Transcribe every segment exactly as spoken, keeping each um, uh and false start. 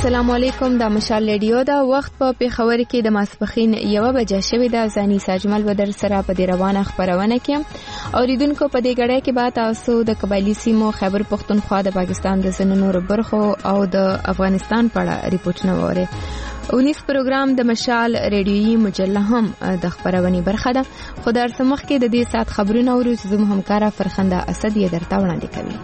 السلام علیکم. د مشال ریډیو دا وخت په پیښور کې د ماسپخین یوه بجه شوې ده. زانی ساجمل بدر سره په دې روانه خبرونه کې اوریدونکو په دې غړې کې به تاسو د قبایلی سیمو خیبر پختونخوا د پاکستان د ځینو برخو او د افغانستان په اړه ریپورتونه وره. اونیس پروګرام د مشال ریډیویي مجله هم د خبرونې برخه ده. خو در سمخ کې د دې سات خبرونه اورو چې زموږ همکارا فرخنده اسد یې درته وړاندې کوي.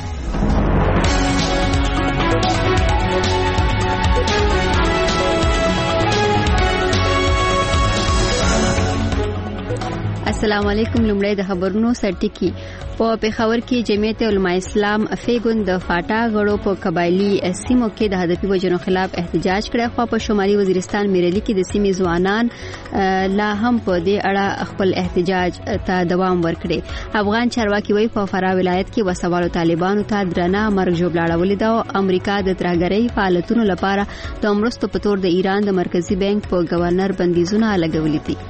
السلام علیکم. لمړی د خبرونو سرټکی. په پیښور کې جمعیت علماء اسلام فیګون د فاټا غړو په قبایلی سیمو کې د هدفي وجنو خلاف احتجاج کړی. خو په شمالي وزیرستان میرلی کې د سیمې ځوانان لا هم په دې اړه خپل احتجاج ته دوام ورکړي. افغان چارواکي وایي په فراه ولایت کې وسوالو طالبانو ته درنه مرګ ژوبلاړولې ده او امریکا د ترهګرۍ فعالیتونو لپاره د مرستو په تور د ایران د مرکزی بانک په گورنر بندیزونه لګولې دي.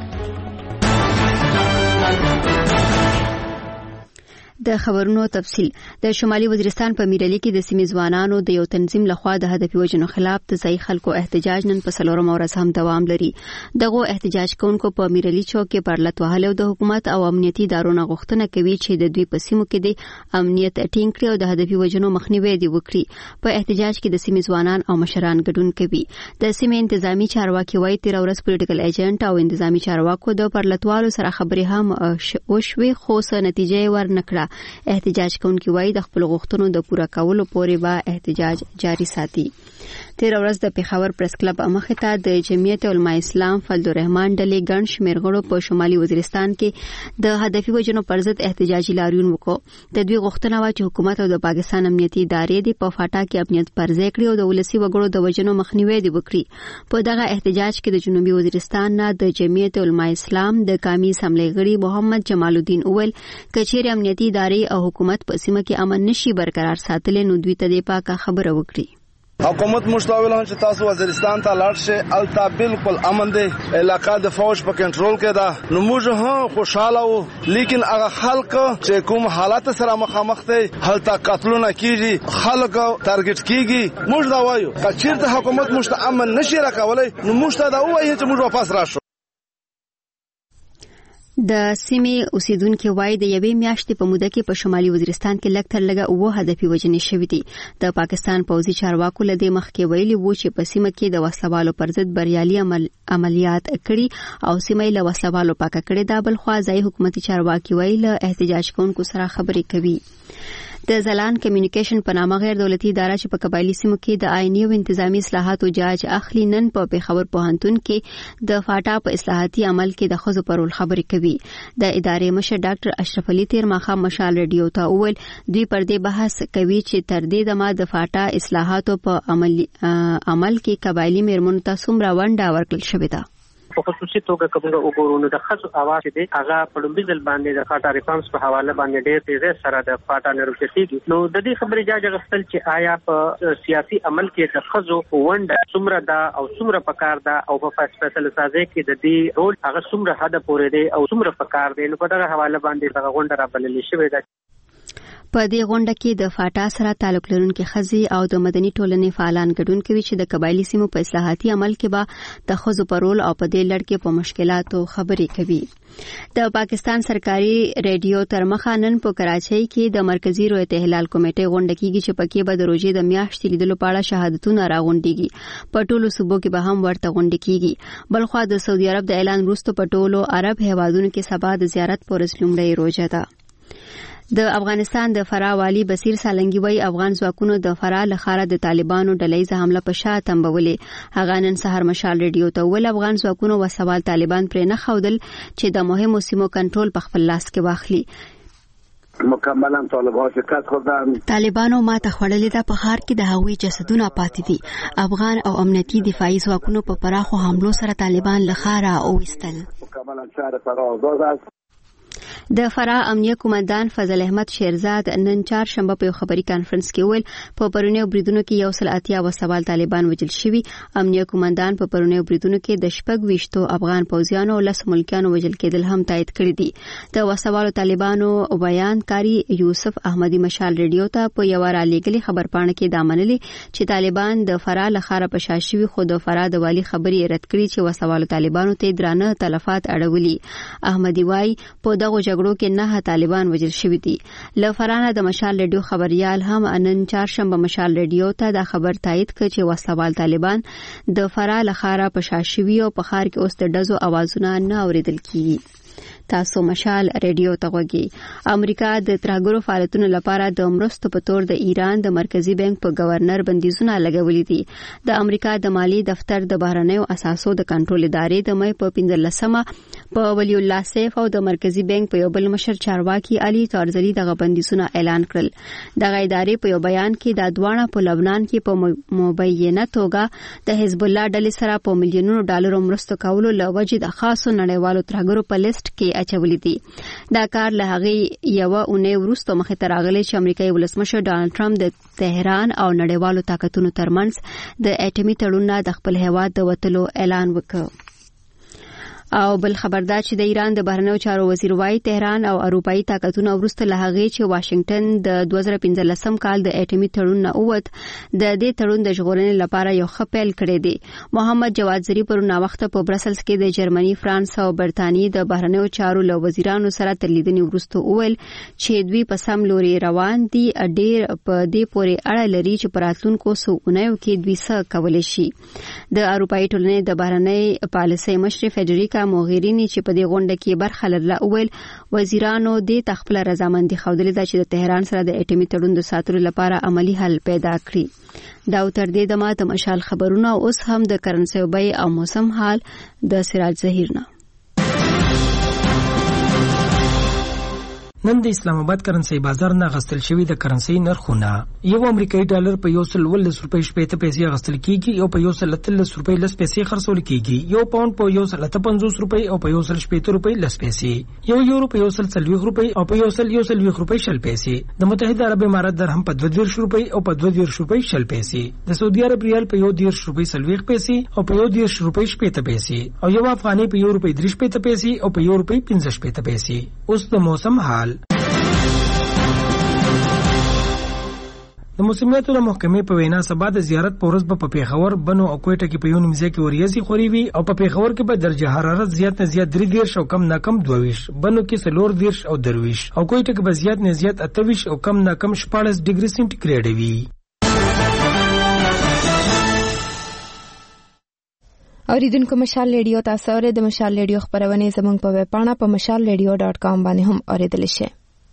د خبرونو تفصیل. د شمالي وزیرستان په میرلی کې د سیمې ځوانانو د یو تنظیم لخوا د هدفي وجنو خلاف د ځای خلکو احتجاج نن په څلورم ورځ هم دوام لري. دغه احتجاج کوونکو په میرلی چوک کې پرلط وهلو د حکومت او امنیتي ادارو غوښتنه کوي چې د دوی په سیمو کې د امنیت ټینګ کړي او د هدفي وجنو مخنیوي دی وکړي. په احتجاج کې د سیمې ځوانان او مشران ګډون کوي. د سیمې انتظامی چارواکي وایي تیر ورځ پولیټیکل ایجنټ او انتظامی چارواکو د پرلطوالو سره خبرې هم وشوي خو څه نتیجه ورنکړه. احتجاج کوونکي وایي د خپل غوښتنو د پوره کولو پورې به احتجاج جاری ساتي. تیر ورځ د پیښور پریس کلب مخې ته د جمعیت علماء اسلام فضل الرحمن ډلې ګڼ شمېر غړو په شمالي وزیرستان کې د هدفي وجنو پر ضد احتجاجي لاریون وکړ. د دوی غوښتنه و چې حکومت او د پاکستان امنیتي ادارې د په فاټا کې امنیت پرځای کړي او د ولسی وګړو د وجنو مخنیوي دی وکړي. په دغه احتجاج کې د جنوبي وزیرستان نه د جمعیت علماء اسلام د قومي اسمبلی غړي محمد جمال الدین اول کچېر امنیتي ادارې او حکومت په سیمه کې امن نشي برقرار ساتل نو دوی ته د پاکه خبره وکړي. حکومت مشتاقلان چې تاسو وزیرستان ته لاړ شئ التا بالکل امن دی علاقہ د فوج په کنټرول کې ده نو موږ هم خوشاله وو لیکن هغه خلک چې کوم حالات سره مخامخ دي هلته قتلونه کیږي خلک ټارګټ کیږي موږ دا وایو چې چیرته حکومت مشت امن نشي راکولای نو موږ ته دا وایي چې موږ واپس راشو. د سیمې اوسیدونکو وایي د یوې میاشتې په موده کې په شمالي وزیرستان کې لږ تر لږه اوه هدفي وجنې شوې دي. د پاکستان پوځي چارواکو له دې مخکې ویلي وو چې په سیمه کې د وسلوالو پر ضد بریالي عمل عملیات کړي او سیمه له وسلوالو پاکه کړي ده. بل خو ځای حکومتي چارواکي وایي له احتجاج کوونکو سره خبرې کوي. د زلان کمیونیکیشن په نامه غیر دولتي اداره چې په قبایلی سیمو کې د آئینی او انتظامی اصلاحاتو جاج اخلي نن په پیښور پوهنتون کې د فاټا په اصلاحاتي عمل کې د ښځو پر رول خبرې کوي. د ادارې مشر ډاکټر اشرف علي تیر ماښام مشال ریډیو ته وویل دوی پر دې بحث کوي چې تر دې دمه د فاټا اصلاحاتو په عمل عمل کې قبایلی میرمنو ته څومره ونډه ورکړل شوې ده. په خصوصي توګه کومه وګورو د خاص اواز دي هغه په لومبي ځل باندې د فاټا ریفارمز په حواله باندې ډېر تیزه سره د فاټا نروکتيږي. نو د دې خبرې جاج غستل چې آیا په سیاسي عمل کې د خزو ونډه څومره ده او څومره پکار ده او په فیصله سازي کې د دې رول هغه څومره حد پورې دی او څومره پکار دی نو په دغه حواله باندې دغه غونډه را بللې شوې ده. په دې غونډه کې د فاټا سره تعلق لرونکي ښځې او د مدني ټولنې فعالان ګډون کوي چې د قبایلی سیمو په اصلاحاتي عمل کې به د ښځو په رول او په دې لړ کې په مشکلاتو خبرې کوي. د پاکستان سرکاري ریډیو تر مخه نن په کراچۍ کې د مرکزی رویت هلال کمیټې غونډه کیږي چې پکې به د روزې د میاشتې لیدلو په اړه شهادتونه راغونډيږي. په ټولو صوبو کې به هم ورته غونډه کیږي. بلخو د سعودي عرب د اعلان وروسته په ټولو عرب هیوادونو کې سبا د زیارت پورس لومړی روزه ده. د افغانستان د فراه والی بصیر سالنګي وای افغان ځواکونو د فراه لخوا د طالبانو ډلېزه حمله په شا تنبولې. هغه نن سهار مشال ریډیو ته ول افغان ځواکونو وسوال طالبان پر نه خودل چې د مهمو سیمو کنټرول په خپل لاس کې واخلي. مکملا طالبان شکست خوردن. طالبانو ماته خوړلې ده. په ښار کې د هغوی جسدونه پاتې دي. افغان او امنیتي دفاعي ځواکونو په پراخو حملو سره طالبان لخوا را اوستل. مکملا شهر فراه آزاد است. د فراه امنیه کمانډان فضل احمد شیرزاد نن چهارشنبه په خبري کانفرنس کې ویل په پرونیو بریدونو کې یو سل اتیا وسوال طالبان وژل شوي. امنیه کمانډان په پرونیو بریدونو کې د شپږ ویشتو افغان پوځیانو او لس ملکیانو وژل کېدل هم تایید کړی دي. د وسوالو طالبانو بیان کاری یوسف احمدی مشال ریډیو ته په یو رالیږلي خبرپاڼه کې دا منلي چې طالبان د فراه لخر په شاشوي خو د فراه د والی خبري رد کړی چې وسوالو طالبانو ته درانه تلفات اړولي. احمدی وايي په دغه جګړو کې نه طالبان وژل شوي دي. ل فرانه د مشال ریډیو خبريال هم نن چهارشنبه مشال ریډیو ته دا خبر تایید کړ چې وسوال طالبان د فراه لخر په شاشوي او په خار کې اوس د ډزو اوازونه نه اوریدل کیږي. تاسو مشال ریډیو ته غوږی. امریکا د ترهګرو فعالیتونو لپاره د مرستو په تور د ایران د مرکزی بانک په گورنر بندیزونه لګولي دي. د امریکا د مالی دفتر د بهرنیو اساسو د کنټرول ادارې د مې په پنځلسمه په ولی الله سیف او د مرکزی بانک په یو بل مشر چارواکي علي تارزلی دغه بندیزونه اعلان کړل. دغه ادارې په یو بیان کې د دوانه په لبنان کې په مبینه توګه د حزب الله ډلې سره په میلیونونو ډالر مرستو کولو لوجه د خاصو نړیوالو ترهګرو په لیست کې اچولې دي. دا کار له هغې یوه اونۍ وروسته مخې ته راغلی چې امریکایي ولسمشر ډانلډ ټرمپ د تهران او نړیوالو طاقتونو ترمنځ د اټومي تړون نه د خپل هیواد د وتلو اعلان وکړ. او بل خبردار چې د ایران د بهرنیو چارو وزیر وايي تهران او اروپאי طاقتونه ورسته له هغې چې واشنگټن د دوه زره پنځلسم کال د اټومي تړون نه اوت د دې تړون د ژغورنې لپاره یو ښه پیل کړی دی. محمد جواد زری پر ناوخته په برسلز کې د جرمني، فرانس او برتانیې د بهرنیو چارو له وزیرانو سره تر لیدنې وروسته وویل چې دوی په سم لوري روان دي. ډېر په دې پورې اړه لري چې په راتلونکو څو اونیو کې دوی څه کولی شي. د اروپאי ټولنې د بهرنۍ پالیسۍ مشر فدریکا موغیرینی چې په دې غونډه کې برخه لرله وویل وزیرانو دې تخپل رضامندي ښودلې ده چې د تهران سره د اټومي تړون د ساتلو لپاره عملی حل پیدا کړي. دا تر دې دمه د مشال خبرونه اوس هم د کرنسي بیې او موسم حال د سراج ظهیر نه. نن د اسلام آباد کرنسي بازار نه غستل شوی د کرنسي نرخونه یو امریکایي ډالر په یو سل ولس روپۍ شپږ پیسې غستل کیږي او په یو سل لس روپۍ لس پیسې خرڅول کیږي. یو پاوند په یو سل پنځوس روپۍ او په یو سل شپږ روپۍ لس پیسې. یو یورو په یو سل څلوېښت روپۍ او په یو سل یو سل روپۍ شل پیسې. د متحده عرب امارات درهم په دوه دېرش روپۍ او په دوه دېرش روپۍ شل پیسې. د سعودي عرب ریال په یو دېرش روپۍ څلوېښت پیسې او په یو دېرش روپۍ شپږ پیسې او یو افغاني په یو روپۍ درې شپږ پیسې او په یو روپۍ پنځه شپږ پیسې. اوس د موسم حال. د موسمیاتو د محکمې په وینا سبا د زیارت په ورځ په پیښور، بنو او کوټه کې په یو نیمه کې وریځي خوري وي او په پیښور کې به درجه حرارت زیات نه زیات درې دېرش او کم نه کم دوه ویشت، بنو کې څلور دېرش او درویشت او کوټه کې به زیات نه زیات اته ویشت او کم نه کم شپاړس ډیګري سنټیګریډ وي. اوریدونکو مشال ریډیو تاسو اورئ. د مشال ریډیو خبرونه زموږ په ویب پاڼه په مشال ریډیو ډاټ کام باندې هم اوریدل شي.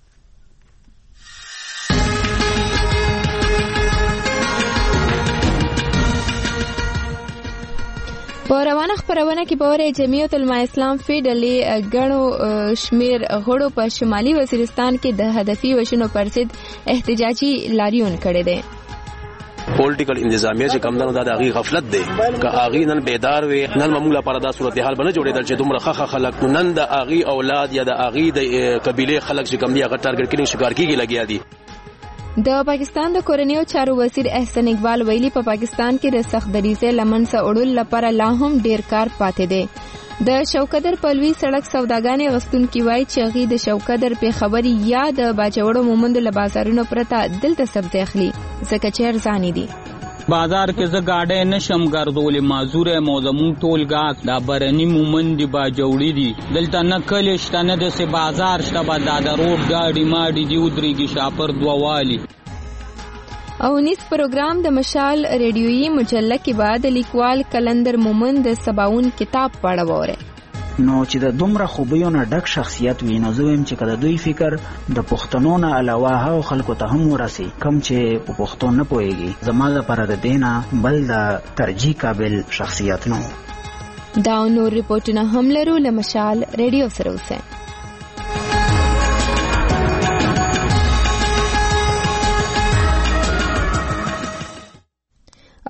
په روانه خبرونه کې باور جمعیت العلماء اسلام فی ډلې غنو شمیر غړو په شمالي وزیرستان کې د هدفي وشنو پر ضد احتجاجي لاریون کړي دي. پولیټیکل انتظامیه چې کم نه د هغې غفلت دی که هغې نن بیدار وي نن موږ لپاره دا صورتحال به نه جوړېدل چې دومره ښه خلک نن د هغې اولاد یا د هغې د قبیلې خلک چې کم دي هغه ټارګټ کلینګ شکار کېږي لګیا دي. د پاکستان د کورنیو چارو وزیر احسن اقبال ویلي په پاکستان کې د سخت دریزه لمن څخه اړول لپاره لا هم ډیر کار پاتې دی. د شوکدر پلوي سړک سوداګانې غستونکي وایي چې هغوی د شوکدر په خبري یا د باجوړو مومند له بازارونو پرته دلته سبزي اخلي ځکه چې ارزاني دي. بازار کې زه گاډې نشم ګرځولې معذوره مو زمون ټول گاک دا برني مومند دی باجوړي دي دلته نه کلی شته نه د سه بازار شته با دا د روډ گاډي ماډي دی ودرېږي شاپر دوالي. او نیس پروګرام د مشال ریډیویي مجله کې بعد لیکوال کلندر مومند د سباون کتاب پڑھوره. نو چې د دومره خوبیو نه ډک شخصیت وي نو زه وایم چې کله دوی فکر د پښتنو نه علاوه هغو خلکو ته هم ورسي کم چې په پښتو نه پوهېږي زما لپاره د دې نه بل د ترجیح قابل شخصیت نه و. دا نور ریپورټونه هم لرو له مشال ریډیو سره اوسئ.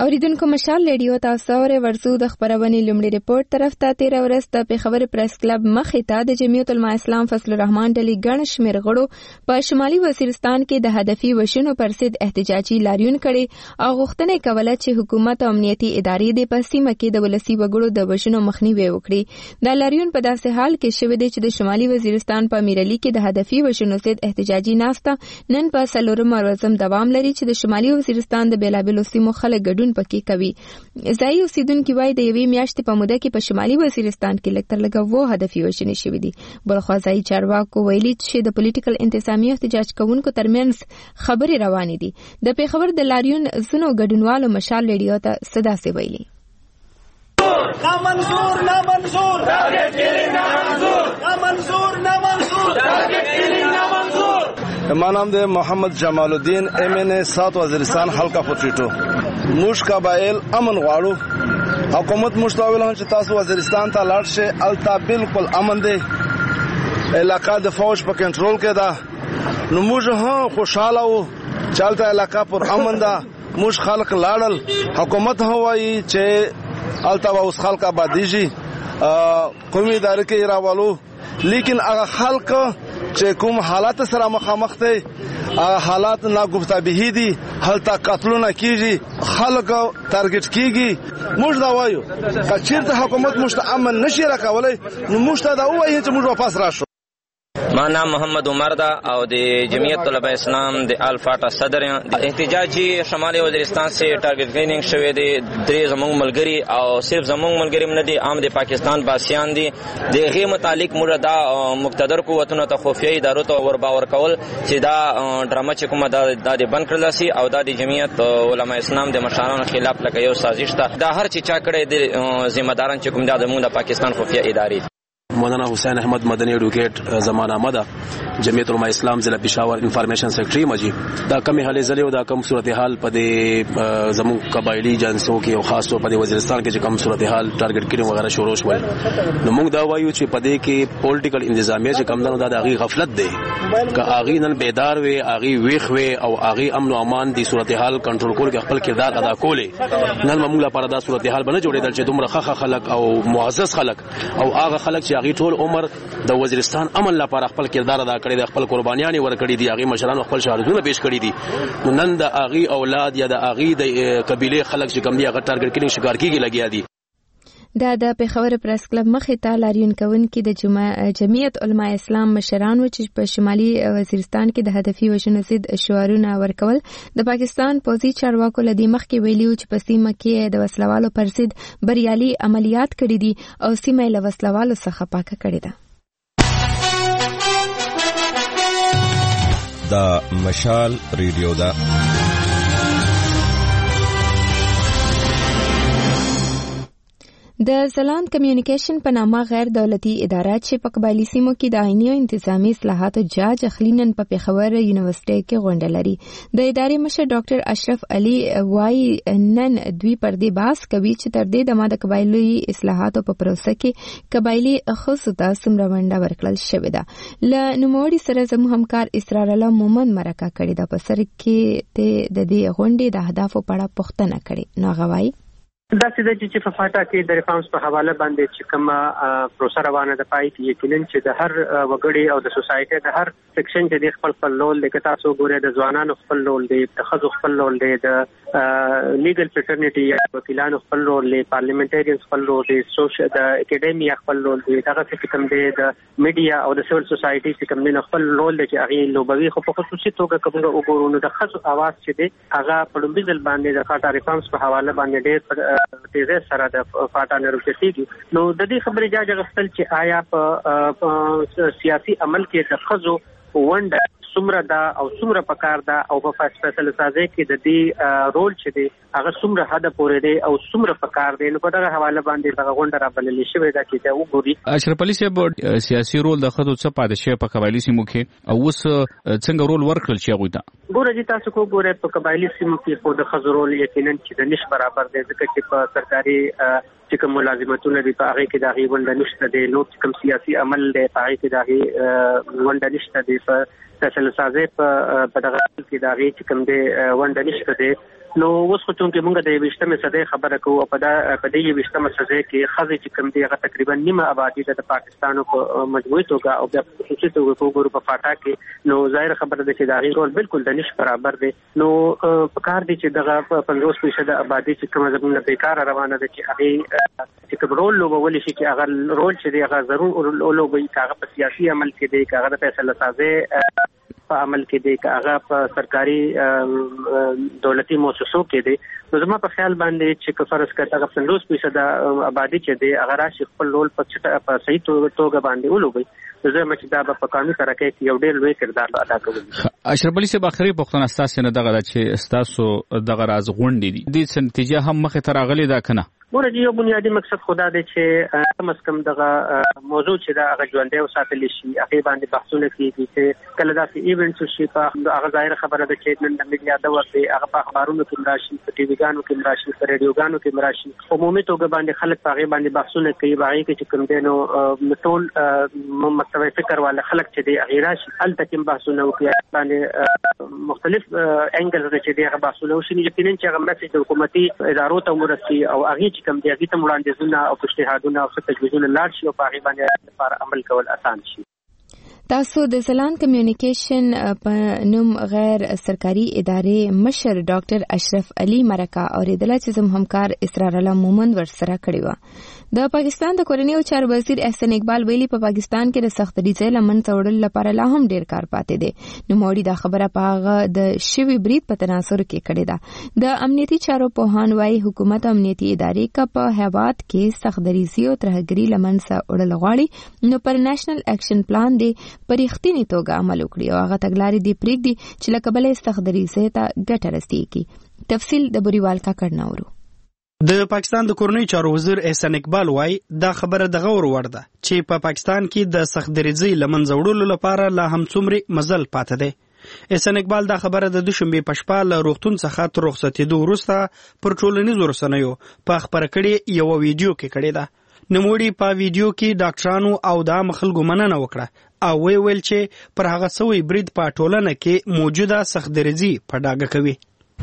اوریدونکو مشال ریډیو تاسو اورئ ورسو د خبرونې لومړی ریپورت طرف ته تیر ورځ د پیښور پریس کلب مخې ته د جمعیت العلماء اسلام فضل الرحمن ډلې ګڼ شمېر غړو په شمالي وزیرستان کې د هدفي وشونو پر ضد احتجاجي لاریون کړي او غوښتنه کوله چې حکومت او امنیتي ادارې د په سیمه کې د ولسي وګړو د وشونو مخنیوي وکړي. دا لاریون په داسې حال کې شوی دی چې د شمالي وزیرستان په میرعلي کې د هدفي وشونو ضد احتجاجي ناسته نن په څلورمه ورځ دوام لري چې د شمالي وزیرستان د بیلابیلو سیمو خلک ګډون پکې کوي. ځایي اوسیدونکو وايي د یوې میاشتې په موده کې په شمالي وزیرستان کې لږ تر لږه اووه هدفي وژنې شوې دي. بلخوا ځایي چارواکو ویلي چې د پولیټیکل انتظامیې احتجاج کوونکو ترمنځ خبرې روانې دي. د پیښور د لاریون ځینو ګډونوالو مشال ریډیو ته څه داسې ویلي. نامنظور نامنظور ټارګټ کیلینګ نامنظور نامنظور نامنظور ټارګټ کیلینګ نامنظور. ما نام ده محمد جمال الدین ایم این ای سات وزیرستان حلقه فوټریټو. موږ قبایل امن غواړو. حکومت مشتاول هم چې تاسو وزیرستان ته لاړ شئ، الته بالکل امن دی، علاقه د فوج په کنټرول کې ده. نو موږ هم خوشاله وو چې الته علاقه پر امن ده. موږ خلک لاړل، حکومت هم وایي چې الته اوس خلک آبادیږي، قومي ادارې کې راولو، لیکن هغه خلک چې کوم حالات سره مخامخ دي حالات ناگفتابهی دي، هلته قتلونه کیږي، خلک ټارګټ کیږي. موږ دا وایو چې چیرته حکومت موږ امن نشي راکولای، نو موږ ته دا وایي چې موږ واپس راشو. ما نام محمد عمر دا او د جمعیت طلبه اسلام د الفاټا صدر یم. احتجاجي شمالي وزیرستان سے ټارګټ کلیننګ شوی دی. درې زموږ ملګری او صرف زموږ ملګری نه دي، عام د پاکستان باسیان دي. د هغې متعلق موږ دا مقتدر قوتونو ته خفیه ادارو ته ورباور کول چې دا ډرامه چې کومه دا د بند کړل شي او دا د جمعیت علماء اسلام د مشرانو خلاف لکه یو سازش ده. دا هر چې چا کړی د ذمہ داران چې کوم دا زموږ د پاکستان خفیه ادارې. مولانا حسین احمد مدنی ایڈوکیٹ زمانہ مدہ جمعیت علماء اسلام ضلع پشاور انفارمیشن سیکرٹری مجی دا کم حالې زلې او دا کم صورتحال په دې زمو قبایلی جنسو کې او خاص طور په وزیرستان کې چې کم صورتحال ټارګټ کړي وغیرہ شروع شول. نو موږ دا وایو چې په دې کې پولیټیکل انتظامیه چې کم دا د هغې غفلت دی، که هغې نن بیدار وي، هغې ویښ وي او هغې امن او امان دي صورتحال کنټرول کول کې خپل کردار ادا کولې، نن موږ لپاره دا صورتحال به نه جوړېدل چې دومره ښه خلک او معزز خلک او هغه خلک چې هغې ټول عمر د وزیرستان امن لپاره خپل کردار ادا کړی دی، خپل قربانیان ورکړي دي، هغې مشرانو خپل شهادتونه پیش کړي دي. نو نن د هغې اولاد یا د هغې د قبیلې خلک چې کوم دي هغه ټارګټ کلینګ شکار کېږي لګیا دي. دا د پیښور پریس کلب مخې ته لاریون کوونکي د جمعیت علماء اسلام مشران و چې په شمالي وزیرستان کې د هدفي وژنو ضد شعارونه ورکول. د پاکستان پوځي چارواکو له دې مخکې ویلي و چې په سیمه کې د وسلوالو پر ضد بریالي عملیات کړي دي او سیمه یې له وسلوالو څخه پاکه کړې ده. دا مشال ریډیو ده. د زلاند کمیونیکیشن په نامه غیر دولتي اداره چې په قبایلي سیمو کې د آئیني او انتظامي اصلاحاتو جاج اخلي نن په پیښور یونیورسيټي کې غونډه لري. د ادارې مشر ډاکټر اشرف علي وايي نن دوی پر دې بحث کوي چې تر دې دمه د قبایلي اصلاحاتو په پروسه کې قبایلي خصوصا ته څومره ونډه ورکړل شوې ده. له نوموړي سره زموږ همکار اسرار الله مومن مرکه کړې ده. په سر کې ته د دې غونډې د اهدافو په اړه پوښتنه کړې. نو غواړي دا چې چې په فاټا کې د ریفارمز په حواله باندې چې کومه پروسه روانه ده، پای کې یقینا چې د هر وګړي او د سوسایټي د هر سیکشن چې د خپل خپل رول د تاسو ګوره د ځوانانو خپل رول دی، د ښځو خپل رول دی، د لیګل فریټرنیټي یا وکیلانو خپل رول دی، پارلیمنټریانز خپل رول دی، سوشل د اکیډمیا خپل رول دی، دغه څه کوم دی د میډیا او د سیول سوسایټي چې کوم دی خپل رول دی چې هغه لوبوي. خو په خصوصي توګه کومه وګورو نو د ښځو اواز چې دی هغه په لومړي ځل باندې د فاټا ریفارمز په حواله باندې ډېر تیزه سره د فاټا نروکتيږي. نو د دې خبرې جاج غوښتل چې آیا په سیاسي عمل کې د ښځو ونډه څومره ده او څومره پکار ده او په فیصله سازي کې د دې رول چې دی هغه څومره حد پورې دی او څومره پکار دی. نو په دغه حواله باندې دغه غونډه رابللې شوې ده چې دا وګوري. اشرف علي صاحب سیاسي رول د ښځو څه پاتې شوی په قبایلي سیمو کې او اوس څنګه رول ورکړل شي هغوی ته؟ ګوره چې تاسو کو ګوره په قبایلي سیمو کې خو د ښځو رول یقینا چې د نش برابر دی، ځکه چې په سرکاري چې کوم ملازمتونه دي په هغه کې د هغې ونډه نشته دی، نو کوم سیاسي عمل دی په هغې کې د هغې ونډه نشته دی، په فیصله سازي په دغه کې د هغې چې کوم دی ونډه نشته دی. نو اوس خو چې موږ د ویشتمه صدې خبره کوو په دا په دې ویشتمه صدې کې خزې چې کوم دی هغه تقریبا نیمه آبادی د پاکستان په مجموعي توګه او بیا خصوصي توګه په ګورو په فاټا کې نو ظاهر خبره ده چې دا غیر بالکل د نش برابر دی نو په کار دي چې دغه پنځوس فیصد آبادی چې کومه زموږ بیکار روانه ده چې هغه چې کوم رول لوبول شي چې هغه رول چې دی هغه ضرور لوبوي هغه په سیاسي عمل کې دی هغه د فیصله سازي په عمل کې دی هغه په سرکاري دولتي مؤسسو کې دی نو زما په خیال باندې چې فرض کړه هغه پنځوس فیصد آبادی چې دی هغه راشي خپل رول په صحیح توګه باندې ولوبي زه مچ دا په قانوني ترکه کې یو ډېر لوی کردار ادا کوي. اشرف علي صاحب اخري پښتون اساس نه دغه چې استاسو دغه راز غونډې دي د نتیجه هم مخه تر غلي دا کنه ورته یو بنیادی مقصد خدا دی چې کم از کم دغه موضوع چې دا هغه ژوندۍ او ساتل شي هغه باندې بحثونه کیږي چې کله دا ایونټس شي په هغه ظاهر خبره ده چې نن د میډیا د وخت هغه په اخبارونو کې راشي په ټي وی ګانو کې راشي په رادیو ګانو کې راشي عمومي توګه باندې خلک په هغه باندې بحثونه کوي باغې کې چې کوم دینو ټول مستوي فکر والا خلک چې دی هغه راشي ال تکم بحثونه کوي باندې مختلف انګلز چې دی هغه بحثونه وشي یقینا چې هغه مسج د حکومتي ادارو ته ورسي او هغه کوم دی هغه ته وړاندیزونه او اجتهادونه او تجویزونه لاړ شي او په هغه باندې لپاره عمل کول آسان شي. تاسو د سلان کمیونیکیشن په نوم غیر سرکاري ادارې مشر ډاکټر اشرف علي مرکه اوریدله چې زم همکار اسرار الله مومند ورسره کړی و. د پاکستان د کورنیو چارو وزیر احسان اقبال ویلي په پاکستان کې د سخت ریځه لمن څوړل لپاره لا هم ډیر کار پاتې دی. نو موړي دا خبره پاغه د شوی برید په تناسب کې کړې ده. د امنیتي چارو په هان وايي حکومت امنیتي ادارې کا په هواد کې سخت ریځي او ترهګری لمن څوړل غواړي نو پر نېشنل اکشن پلان دی پرېختنی توګه عمل وکړي او هغه تګلارې دی پریږدي چې لکه بلې استخداري زه ته ګټه رسېږي. تفصیل د بریوال کا کړنه ورو. د پاکستان د کورنۍ چارو وزیر احسان اقبال وای دا خبره د غور وړ ده چې په پا پاکستان کې د سختدریزي لمن زوړولو لپاره لا هم څومره مزل پاتې دی. احسان اقبال دا خبره د دوشنبه په شپه له روغتون څخه تر رخصتېدو وروسته پر ټولنیزو رسنیو په خبره کړي یو ویډیو کې کړی ده. نموړي په ویډیو کې ډاکټرانو او د عام خلکو مننه وکړه او وی ویل چې پر هغه سوی برید په ټولنه کې موجوده سختدریزي په ډاګه کوي.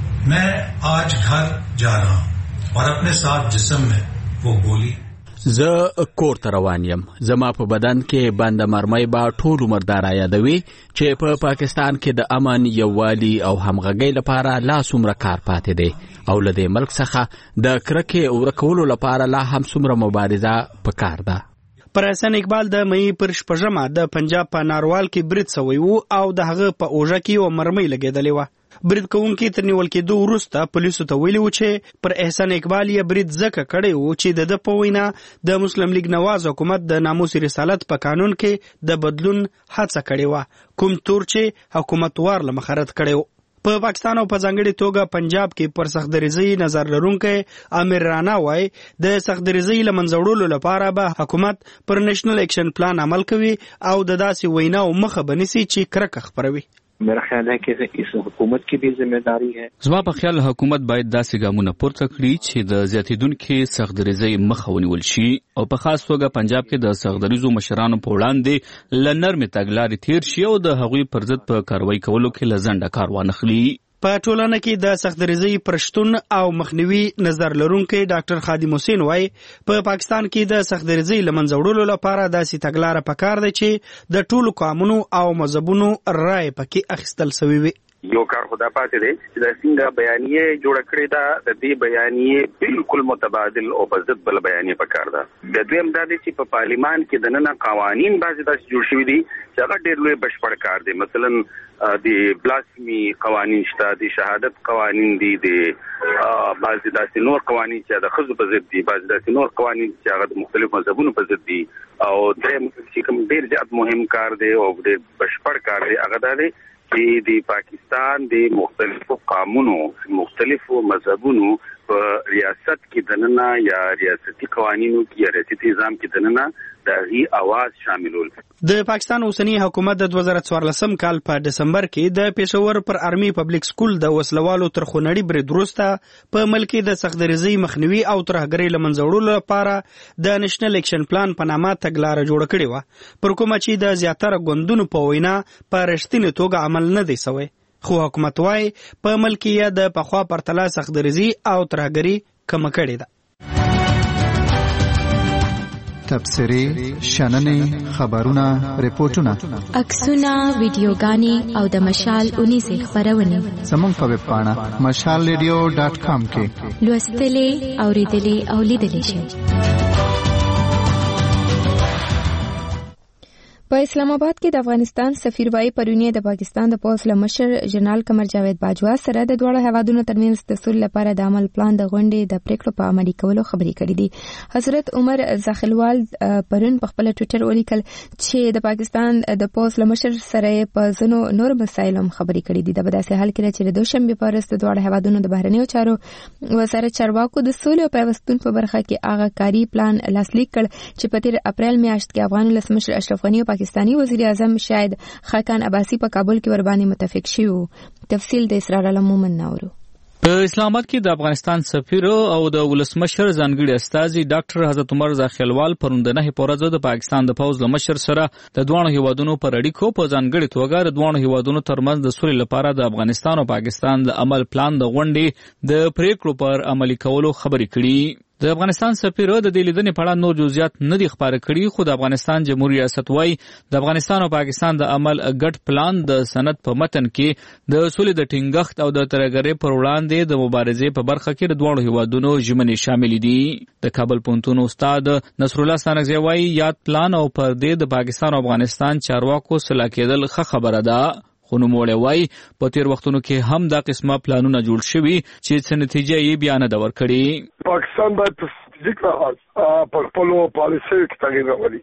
मैं आज घर जा रहा हूं और अपने साथ जिस्म में वो गोली زه کور ته روان یم. زما په بدن کې بند مرمۍ به ټول عمر دارا یادوي چې په پا پاکستان کې د امن یووالي او همغږۍ لپاره لا څومره کار پاتې دی او له دې ملک څخه د کرکې ورکولو لپاره لا هم څومره مبارزه پکار ده. پر احسان اقبال د مې پر شپږمه د پنجاب په ناروال کې برید شوی وو او د هغه په اوژه کې یو مرمۍ لګېدلې وه. برید کوونکي تر نیول کېدو وروسته پولیسو ته ویلي و چې پر احسان اقبال یې برید ځکه کړی و چې د ده په وینا د مسلم لیگ نواز حکومت د ناموس رسالت په قانون کې د بدلون هڅه کړې وه کوم تور چې حکومت وار له مخه رد کړی و. په پاکستان او په ځانګړي توګه پنجاب کې پر سختدریزي نظر لرونکی امیر رانا وای د سختدریزي له منځوړلو لپاره به حکومت پر نېشنل اکشن پلان عمل کوي او د داسې ویناو مخه بنسي چې کرکه خپروي. मेरा ख्याल है कि इस हुकूमत की भी जिम्मेदारी है. زما په خیال حکومت باید داسې ګامونه پورته کړي چې د زیاتیدونکو سختدریزۍ مخه ونیول شي او په خاص توګه پنجاب کې د سختدریزو مشرانو په وړاندې له نرمې تګلارې تیر شي او د هغوی پر ضد په کاروایی کولو کې له ځنډه کار وانخلي. په ټولنه کې د سختدریزۍ پرشتون او مخنیوي نظر لرونکي ډاکټر خادم حسین وای په پاکستان کې د سختدریزۍ لمن زوړولو لپاره داسې تګلارې پکار ده چې د ټولو قومونو او مذهبونو رائے پکې اخیستل شوی وي. یو کار خدا پاتې دی چې د څنګه بیانیه جوړ کړی دا د دې بیانیه بالکل متبادل او په ضد بل بیانیه پکار ده. د دویم دا دی چې په پارلیمان کې د نن قوانین بعضی داسې جوړ شوي دي چې هغه ډېر لوی بشپړ کار دی. مثلا د بلاسمی قوانین شته، د شهادت قوانین دي، د بعضی داسې نور قوانین چې د ښځو په ضد دي، بعضی داسې نور قوانین چې هغه د مختلفو مذهبونو په ضد دي. او دریم چې کوم ډېر زیات مهم کار دی او ډېر بشپړ کار دی هغه دا دی چې د پاکستان د مختلفو قومونو مختلفو مذهبونو په ریاست کې دننه یا ریاستي قوانینو کې یا ریاستي نظام کې دننه د هغې اواز شاملول. د پاکستان اوسنی حکومت د دوه زره څوارلسم کال په دسمبر کې د پېښور پر آرمي پبلک سکول د وسلوالو تر خونړي برید وروسته په ملک کې د سختدریزۍ مخنیوي او ترهګرۍ له منځه وړلو لپاره د نېشنل اکشن پلان په نامه تګلاره جوړه کړې وه پر کومه چې د زیاتره ګوندونو په وینا په رښتینې توګه عمل نه دی شوی. خو حکومت وايي په ملک یې د پخوا پرتله سختدریزي او ترهګري کمه کړې ده. تبصرې، شننې، خبرونه، ریپورتونه، عکسونه، ویډیوګانې او د مشال اونیزې خپرونې زموږ په ویب پاڼه مشال ریډیو ډاټ کام کې لوستلې، اورېدلې او لیدلې شئ. په اسلام آباد کې د افغانستان سفیر وايي پرونی د پاکستان د پوځ له مشر جنرال قمر جاوید باجوا سره د دواړو هیوادونو ترمنځ د صلح لپاره د عمل پلان د غونډې د پریکړو په عملي کولو خبرې کړې دي. حضرت عمر زاخلوال پرون په خپل ټوئیټر ولیکل چې د پاکستان د پوځ له مشر سره په ځینو نور مسایلو خبرې کړې دي. د بداسه حال کې چې د دوشنبه په ورځ د دواړو هیوادونو د بهرنیو چارو وزارت چارواکو د صلح او پیوستون په برخه کې هغه کاری پلان لاسلیک کړ چې په تیر اپریل میاشت کې افغان ولسمشر اشرف غنی پاکستانی وزیر اعظم شاید خاقان عباسی په کابل کې ور باندې متفق شي. تفصیل د اسرار المومن ناورو. په اسلام آباد کې د افغانستان سفیر او د ولسمشر ځانګړي استازي ډاکټر حضرت عمر زاخلوال پروندنه پورزه د پاکستان د پوز له مشر سره د دوه هیوادونو پر اړیکو په ځانګړي توګه د دوه هیوادونو ترمنځ د صلح لپاره د افغانستان او پاکستان د عمل پلان د غونډې د پریکړو پر عملي کولو خبرې کړي. د افغانستان سفیر د دې لیدنې په اړه نور جزئیات نه دي خبره کړي، خو د افغانستان جمهوریت ریاست وايي د افغانستان او پاکستان د عمل ګډ پلان د سند په متن کې د صلح د ټینګښت او د ترهګرۍ پر وړاندې د مبارزې په برخه کې د دوه هیوادونو ژمنې شامل دي. د کابل پوهنتون استاد نصر الله ثانګزی وايي یاد پلان او پر دې د پاکستان او افغانستان چارواکو سلا کېدل ښه خبره ده. خو نوموړی وايي په تیر وختونو کې هم دا قسمه پلانونه جوړ شوي چې څه نتیجه یې بیا نه ده ورکړې. پاکستان باید په ستراتیژیک لحاظ په خپلو پالیسیو کې تغیر راولي.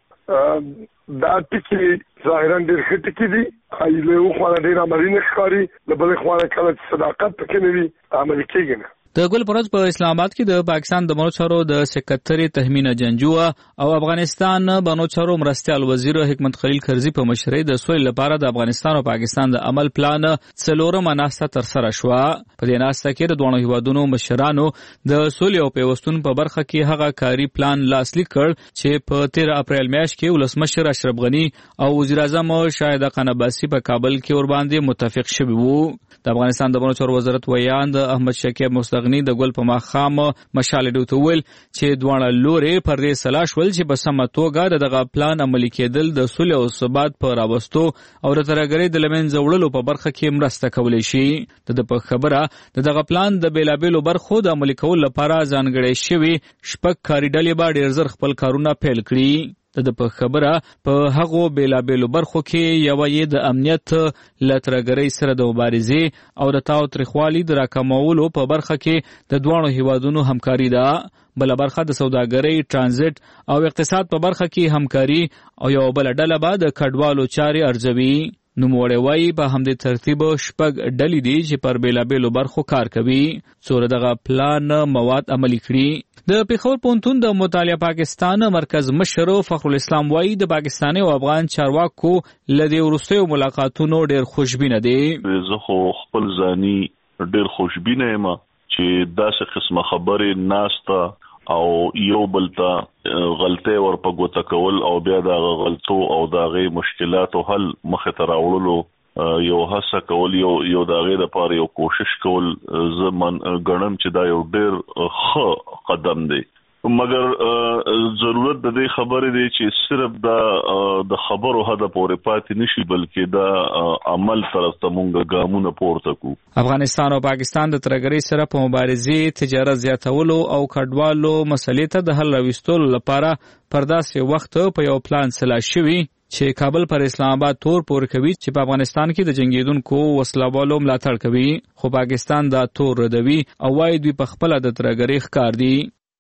دا ټکي ظاهرا ډېر ښه ټکي دي، له یو خوا ډېر عملي نه ښکاري، له بلې خوا کله چې صداقت پکې نه وي عملي کېږي نه. د ګل پرز په اسلام آباد کې د پاکستان د بنو چارو د سکرټري تهمینه جنجوه او افغانستان بنو چارو مرستيال وزیر حکمت خلیل کرزي په مشرۍ د صلح لپاره د افغانستان او پاکستان د عمل پلان څلورمه ناسته تر سره شو. په دې ناسته کې د دوه هیوادونو مشرانو د صلح او پیوستون په برخه کې هغه کاری پلان لاسلیک کړ چې په تیر اپریل میاشت کې ولسمشر اشرف غنی او وزیر اعظم شاهد خان عباسی په کابل کې ور باندې متفق شوي وو. د افغانستان د بنو چارو وزارت ویان د احمد شکیب مستغنی د ګل په ماخام مشال ډیوته ویل چې دوه لوري پر دې سلاش ول چې په سمه توګه دغه پلان عملي کېدل د صلح او ثبات پر راوستو او د ترهګرۍ د لمنځه وړلو په برخه کې مرسته کولی شي. د په خبره دغه پلان د بیلابېلو برخو د عملي کولو لپاره ځانګړی شوی شپږ کاري ډلې به ډېر زر خپل کارونه پیل کړي. د په خبره په هغو بیلابېلو برخو کې یو یې د امنیت له ترهګرۍ سره د مبارزې او د تاوتریخوالي د راکمولو په برخه کې د دوه هیوادونو همکاري ده. بل برخه د سوداګرۍ، ترانزیت او اقتصاد په برخه کې همکاري او یو بل ډله به د کډوالو چارې ارزوي. نوموړی وايي په همدې ترتیب شپږ ډلې دي چې پر بیلابېلو برخو کار کوي څو دغه پلان مواد عملي کړي. د پیښور پوهنتون د مطالعه پاکستان مرکز مشر فخر الاسلام وايي د پاکستاني او افغان چارواکو لدی وروستیو ملاقاتونو ډېر خوشبینه دي. زه خو خپل ځاني ډېر خوشبینه یم چې داسې قسمه خبرې ناسته او یو بل ته غلطۍ ورپه ګوته کول او بیا د غلطو او د هغې مشکلاتو حل مخې ته راوړلو یو هڅه کول، یو یو د هغې دپاره یو کوشش کول، زه ګڼم چې دا یو ډېر ښه قدم دی. مګر ضرورت د دې خبرې دی چې صرف دا د خبرو هده پورې پاتې نشي، بلکې دا عمل طرف ته مونږ ګامونه پورته کو. افغانستان او پاکستان د ترهګرۍ سره په مبارزې، تجارت زیاتولو او کډوالو مسلې ته د حل راوستلو لپاره پر داسې وخت په یو پلان سلا شوي چې کابل پر اسلام آباد تور پور کوي چې په افغانستان کې د جنگیدونکو وسلوالو ملاتړ کوي، خو پاکستان دا تور ردوي او وايي دوی په خپل د ترهګرۍ ښکار دي.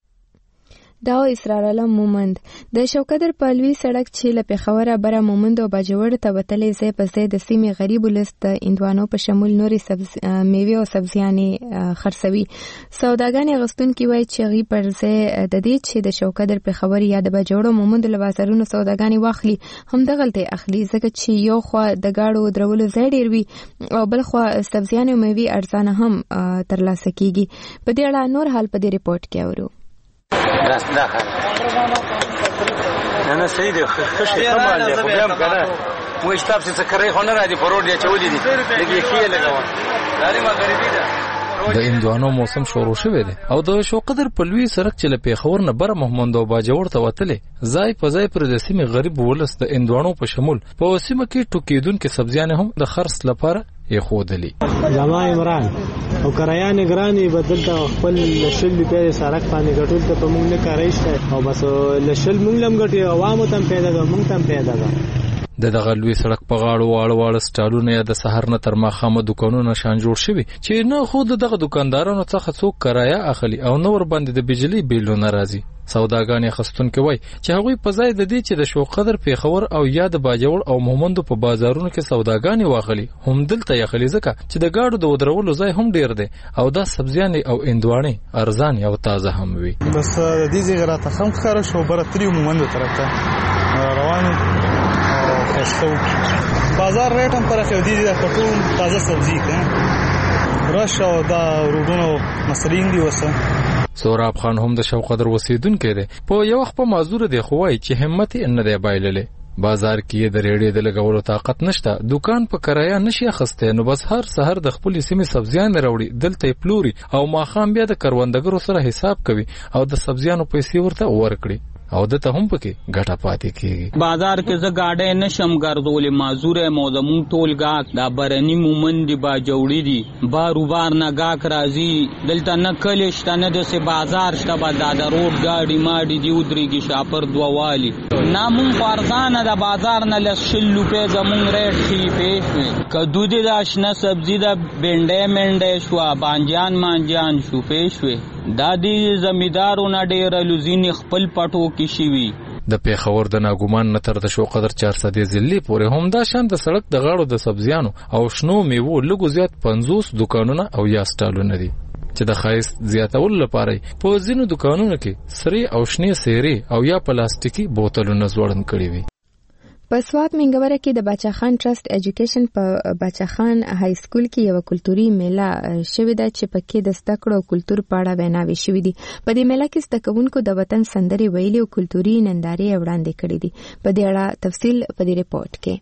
دا اسرار علم مومند د شوکدر پلوي سړک چې له پیښوره بره مومند او باجوړ ته وتلې ځای په ځای د سیمې غریبو لست اندوانو په شمول نوري سبز میوه او سبزیانې خرڅوي. سوداګانې غستونکي وایي چې غي پر ځای د دې چې د شوکدر پیښور یا د باجوړ مومند له بازارونو سوداګانې واخلي هم د غلطي اخلي، ځکه چې یو خو د گاډو درولو ځای ډیر وي او بل خو سبزیانې او میوه ارزانه هم ترلاسه کیږي. په دې اړه نور حال په دې ریپورت کې اورو. دا دا نه نه صحیح دی، خښه کومه ده خو بیا هم کنه مو شتاب څه کرے خو نه راځي پروډ یا چولې دي لګي کیه لګاوه دا ما غریبی ده. د اندوانو موسم شروع شوی دی او د شوقدر په لوی سرک چې له پیښور نه بره محمد او باجوړ ته وتلې ځای په ځای پر د سیمې غریب ولس د اندوانو په شمول په سیمه کې ټوکیدونکو سبزیان هم د خرڅ لپاره یې خودلې. جما عمران او کرایان ګرانی بدلته خپل لشل په سرک باندې غټول ته په موږ نه کارایشته او بس لشل موږ لم غټي عوامو ته پیدا ده موږ ته پیدا ده. د دغه لوی سړک په غاړو واړه واړه سټالونه یا د سحر نه تر ماښامه دکانونه شان جوړ شوي چې نه خود دغه دکاندارانو څخه څوک کرایه اخلي او نور باندې د بجلی بیلونه راځي. سوداګان خستونکو وای چې هغوی په ځای د دې چې د شوقدر پیښور او یا د باجوړ او مومندو په بازارونو کې سوداګان واخلي هم دلته یخلي ځکه چې د گاډو د ودرولو ځای هم ډیر دی او دا سبزیان او اندواني ارزان او تازه هم وي. بس د دې ځای راته خم خره شو بر تری مومندو طرفته روان خستو بازار ریټ هم پر خو دي د ټول تازه سبزی کنه رش او دا روډونو مسلین دی وسه. سوراب خان هم د شوقدر وسیدونکو دی په یو وخت په معذور دی خوای چې همت نه دی بایللې بازار کې د ریډې د لګولو طاقت نشته دکان په کرایه نشي خسته نو بس هر سحر د خپل سیمې سبزیان راوړي دلته پلوري او ماخام بیا د کروندګرو سره حساب کوي او د سبزیانو پیسې ورته ورکړي او دته هم پکې ګټه پاتې کیږي. بازار کې زه گاډې نشم ګرځولې معذور موزمون ټول گاک دا برنی مومند با جوړی دي باروبار نه گاک راځي دلته نه کلی شته نه د سه بازار شته با دا د روډ گاډي ماډي دی ودرېږي شاپر دوالي نامون فارزانه د بازار نه لس شلو په زمون ریټ شي په کدو دي د آشنا سبزی د بنډې منډې شو بانجان مانجان شو پېښوي دا دی زمیدارونه ډېر لوزین خپل پټو کې شي. د پیښور د ناګومان نتر د شوقدر چار سده ضلع پورې هم دا شان د سړک د غاړو د سبزیانو او شنو میوو لږو زیات پنځوس دکانونه او یا سټالونه دي چې د خایست زیاتول لپاره په ځینو دکانونو کې سری او شنې سیری او یا پلاستیکي بوتلونه زوړند کړي وي. په سوات منګوره کې د باچاخان ټرست ایجوکیشن په باچاخان های سکول کې یو کلتوري میله شوې ده چې پکې د زده کړو او کلتور په اړه ویناوې شوې دي. په دې میله کې زده کوونکو د وطن سندرې ویلي او کلتوري نندارې وړاندې کړې دي. په دې اړه تفصیل په دې ریپورت کې.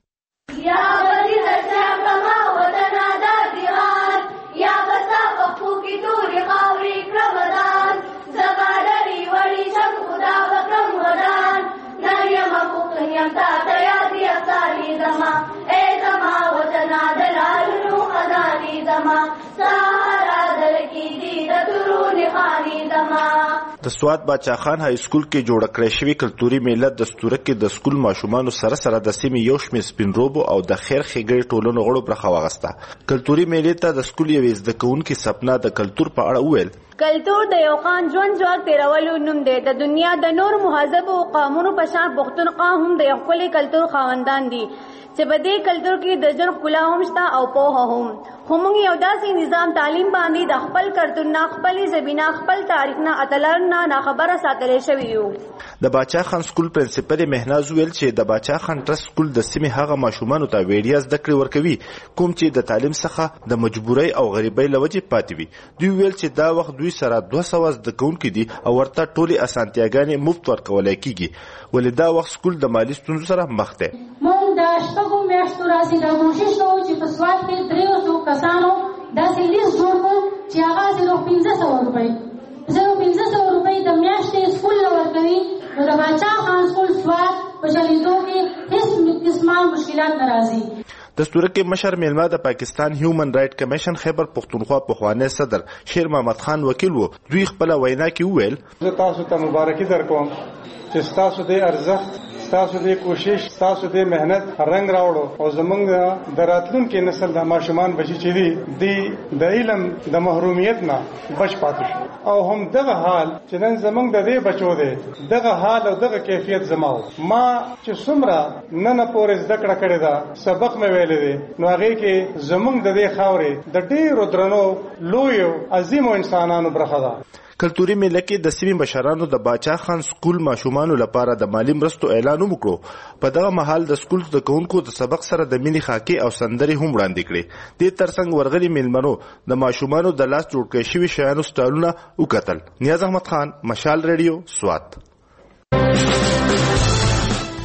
د سوات باچاخان های سکول کې جوړ کړی شوی کلتوري میله د ستوره کې د سکول ماشومانو سره سره د سیمې یو شمېر سپینروبو او د خیر ښېګړې ټولنو غړو برخه واخیسته. کلتوري میلې ته د سکول یوې زده کوونکې سپنا د کلتور په اړه وویل. کلتور د یو خان ژوند ځواک تیرولو نوم دی. د دنیا د نور مهذبو قومونو په شان پښتونخوا هم د یو ښکلي کلتور خاوندان دي چې په دې کلتور کې د ژوند ښکلا هم شته او پوهه هم. خو موږ یو داسې نظام تعلیم باندې د خپل کلتور نه خپلې ژبې خپل تاریخ نه اتلان نه ناخبره ساتلی شوي یو. د باچاخان سکول پرنسپل مهناز ویل چې د باچاخان ټرست سکول د سیمې هغه ماشومانو ته ویډیا زده کړې ورکوي کوم چې د تعلیم څخه د مجبورۍ او غریبۍ له وجې پاتې وي. دوی ویل چې دا وخت دوی سره دوه سوه زده کوونکي دي او ورته ټولې اسانتیاګانې مفت ورکولی کیږي ولې دا وخت سکول د مالي ستونزو سره مخ دی. موږ د شپږو میاشتو راځي دا کوشش کوو چې په سوات کې دریو څو کسانو داسې لیست جوړ کړو چې هغه زیرو پنځه سوه روپۍ زیرو پنځه سوه روپۍ د میاشتې سکول له ورکوي. نو د باچاخان سکول سوات په چلېدو کې هېڅ قسمه مشکلات نه راځي. د ستوره کې مشر میلمه د پاکستان هیومن رائټ کمیشن خیبر پختونخوا پخوانی صدر شیر محمد خان وکیل وو. دوی خپله وینا کې وویل زه تاسو ته مبارکي درکوم چې ستاسو د ارزښت ستاسو د کوشش ستاسو د مهنت رنګ راوړو او زمونږ د راتلونکي نسل د ماشومان بچي چې دي دی د علم د محرومیت نه بچ پاتې شو او هم دغه حال چې نن زمونږ د دې بچو دی دغه حال او دغه کیفیت زماو ما چې څومره نن پورې زده کړه کړې ده سبق مې ویلې دی نو هغې کې زمونږ د دې خاورې د ډېرو درنو لویو عظیمو انسانانو برخه ده. کلتوري میله کې د سیمې مشرانو د باچاخان سکول ماشومانو لپاره د مالی مرستو اعلان وکړو. په دغه مهال د سکول زده کوونکو د سبق سره د مینې خاکې او سندرې هم وړاندې کړې. دې ترڅنګ ورغلي میلمنو د ماشومانو د لاس جوړ کړی شوي شیانو سټالونه وکتل. نیاز احمد خان، مشال ریډیو، سوات.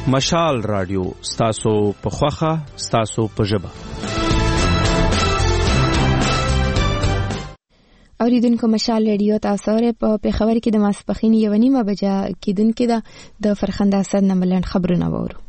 مشال رادیو ستاسو په خوخه ستاسو په ژبه. اوریدونکو مشال رادیو تاسو په پیښور کې د ماسپخین یو نیمه بجه کېدونکې ده د فرخنده اسد نه ملند خبرونه وورو.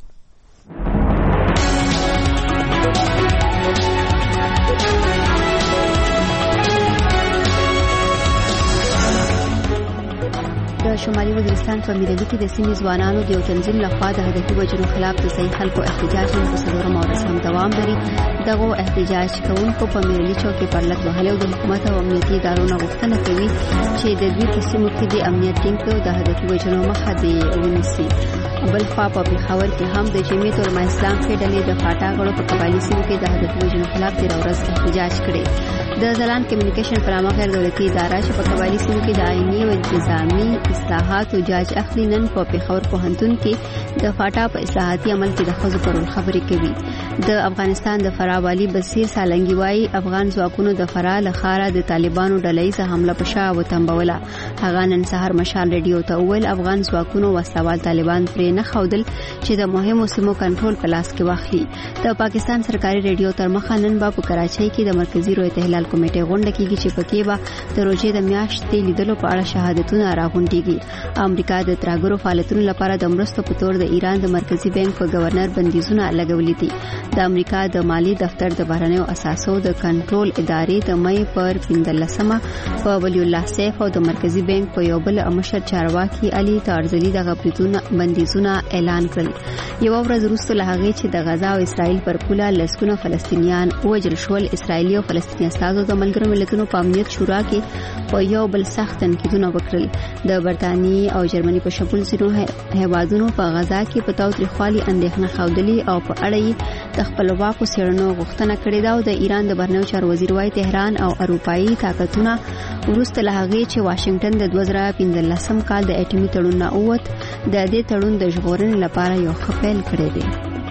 د شمالي وزیرستان په میرلي کې د سیمې ځوانانو د یو تنظیم لخوا د هدفي وجنو خلاف د صحیح خلکو احتجاج نن په څلورم ورځ هم دوام لري. دغو احتجاج کوونکو په میرلي چوک کې پرلط وهلي او د حکومت او امنیتي ادارو نه غوښتنه کوي چې د دوی په سیمو کې د امنیت ټینګ کړي او د هدفي وجنو مخه دې ونیسي. بل خوا په پېښور کې هم د جمعیت علماء اسلام کې ډلې د فاټا غړو په قبایلي سیمو کې د هدفي وجنو خلاف تېره ورځ احتجاج کړی. د ځلان کمیونیکیشن په نامه غیر دولتي اداره چې په قبایلي سیمو کې د آئیني او انتظامي اصلاحاتو جاج اخلي نن په پېښور پوهنتون کې د فاټا په اصلاحاتي عمل کې د ښځو پر رول خبرې کوي. د افغانستان د فراه والي بصیر سالنګي وايي افغان ځواکونو د فراه له ښاره د طالبانو ډلهییزه حمله په شا وتمبوله. هغه نن سهار مشال رادیو ته وویل افغان ځواکونو وسلوال طالبان پرې نه ښودل چې د مهمو سیمو کنټرول په لاس کې واخلي. د پاکستان سرکاري رادیو تر مخه نن به په کراچۍ کې د مرکزي رویت هلال کمیټې غونډه کېږي چې پکې به د روژې د میاشتې لیدلو په اړه شهادتونه راغونډېږي. امریکا د ترهګرو فعالیتونو لپاره د مرستو په تور د ایران د مرکزي بانک په گورنر بندیزونه لګولي دي. د امریکا د مالی دفتر د بهرنیو اساسو د کنټرول ادارې د مې پر پنځلسمه په ولی الله سیف او د مرکزي بانک په یو بل مشر چارواکي علي تارزلي د غبرتون بندیزونه اعلان کړل. یو ورځ وروسته له هغې چې د غزا او اسرائیل پر پوله لسګونه فلسطینیان وژل شول، اسرائیلي او فلسطیني استازو د ملګرو ملتونو په امنیت شورا کې په یو بل سخت تنقیدونه وکړل. د برتانیې او جرمني په شمول ځینو هیوادونو په غزا کې په تاوتریخوالي اندېښنه ښودلې او په اړه یې د خپلواکو څېړنو غوښتنه کړې ده. او د ایران د بهرنیو چارو وزیر وايي تهران او اروپایي طاقتونه وروسته له هغې چې واشنګټن د دوه زره پنځلسم کال د اټومي تړون نه ووت د دې تړون د ژغورنې لپاره یو ښه پیل کړی دی.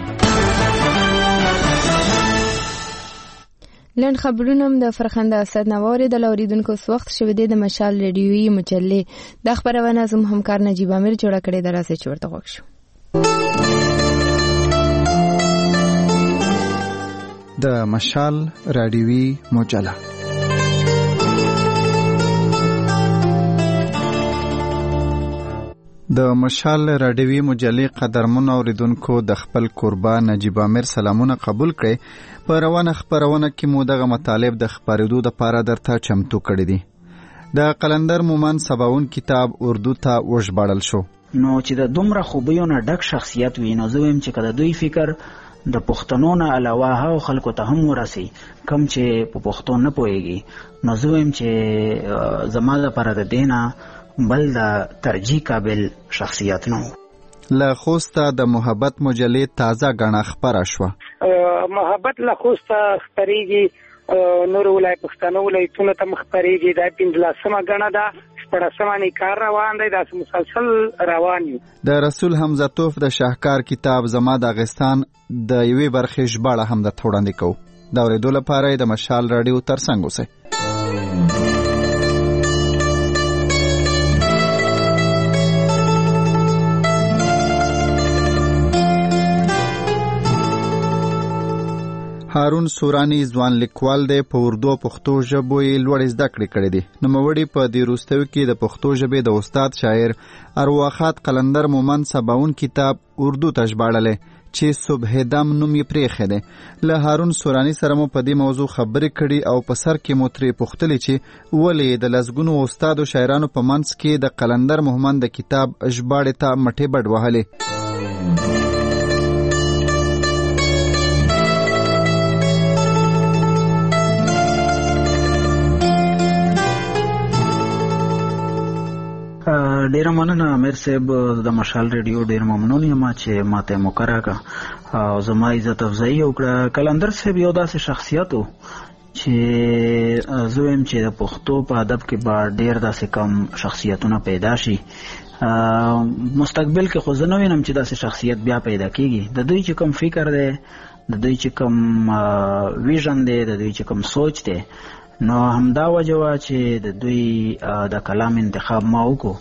لنډ خبرونه هم د فرخنده اسد نه واورېدل. اوریدونکو اوس وخت شوی دی د مشال رادیویي مجلې د خپرونه زموږ همکار نجیب امیر جوړه کړې ده. راځئ چې ورته غوږ شو. د مشال رادیویي مجله د مشال رادیویي مجلې قدرمن اوریدونکو د خپل کوربه نجیب امیر سلامونه قبول کړئ. په روانه خپرونه کې مو دغه مطالب د خپرېدو دپاره درته چمتو کړي دي. د قلندر مومن سباون کتاب اردو ته وژباړل شو. نو چې د دومره خوبیو نه ډک شخصیت وي نو زه وایم چې که د دوی فکر د پښتنو نه علاوه هغو خلکو ته هم ورسي کم چې په پښتو نه پوهېږي نو زه وایم چې زما لپاره د دې نه بل د ترجیح قابل شخصیت نه و. له خوسته د محبت مجلې تازه غاڼه خپره شوه. محبت له خوسته خپرېږي، نور ولای پښتنو ولایتونو ته خپرېږي. دا پنځلسمه غاڼه ده، شپږمه نه کار روان دی، دا مسلسل روان یو. د رسول حمزه توف د شاهکار کتاب زما د افغانستان د یوې برخې ژباړه هم د وړاندې کوو. دا اورېدو لپاره د مشال رادیو ترڅنګ اوسئ. هارون سورانی ځوان لیکوال دی، په اردو او پښتو ژبو یې لوړې زده کړې کړې دي. نوموړي په دې وروستیو کې د پښتو ژبې د استاد شاعر ارواښاد قلندر مومن سباون کتاب اردو ته ژباړلی چې صبح دم نوم یې پرېښی دی. له هارون سورانی سره مو په دې موضوع خبرې کړي او په سر کې مو ترې پوښتلې چې ولې د لسګونو استادو شاعرانو په منځ کې د قلندر مومن د کتاب ژباړې ته مټې بډ وهلې. ډیره مننه امیر صاحب، د مشال ریډیو ډیر ممنون یم چې ماته موقع راکړه او زما عزت افزایی وکړه. قلندر صاحب یو داسې شخصیت و چې زه وایم چې د پښتو په ادب کې به ډیر داسې کم شخصیتونه پیدا شي. مستقبل کې خو زه نه وینم چې داسې شخصیت بیا پیدا کیږي. د دوی چې کوم فکر دی، د دوی چې کوم ویژن دی، د دوی چې کوم سوچ دی، نو همدا وجه وه چې د دوی د کلام انتخاب ما وکړو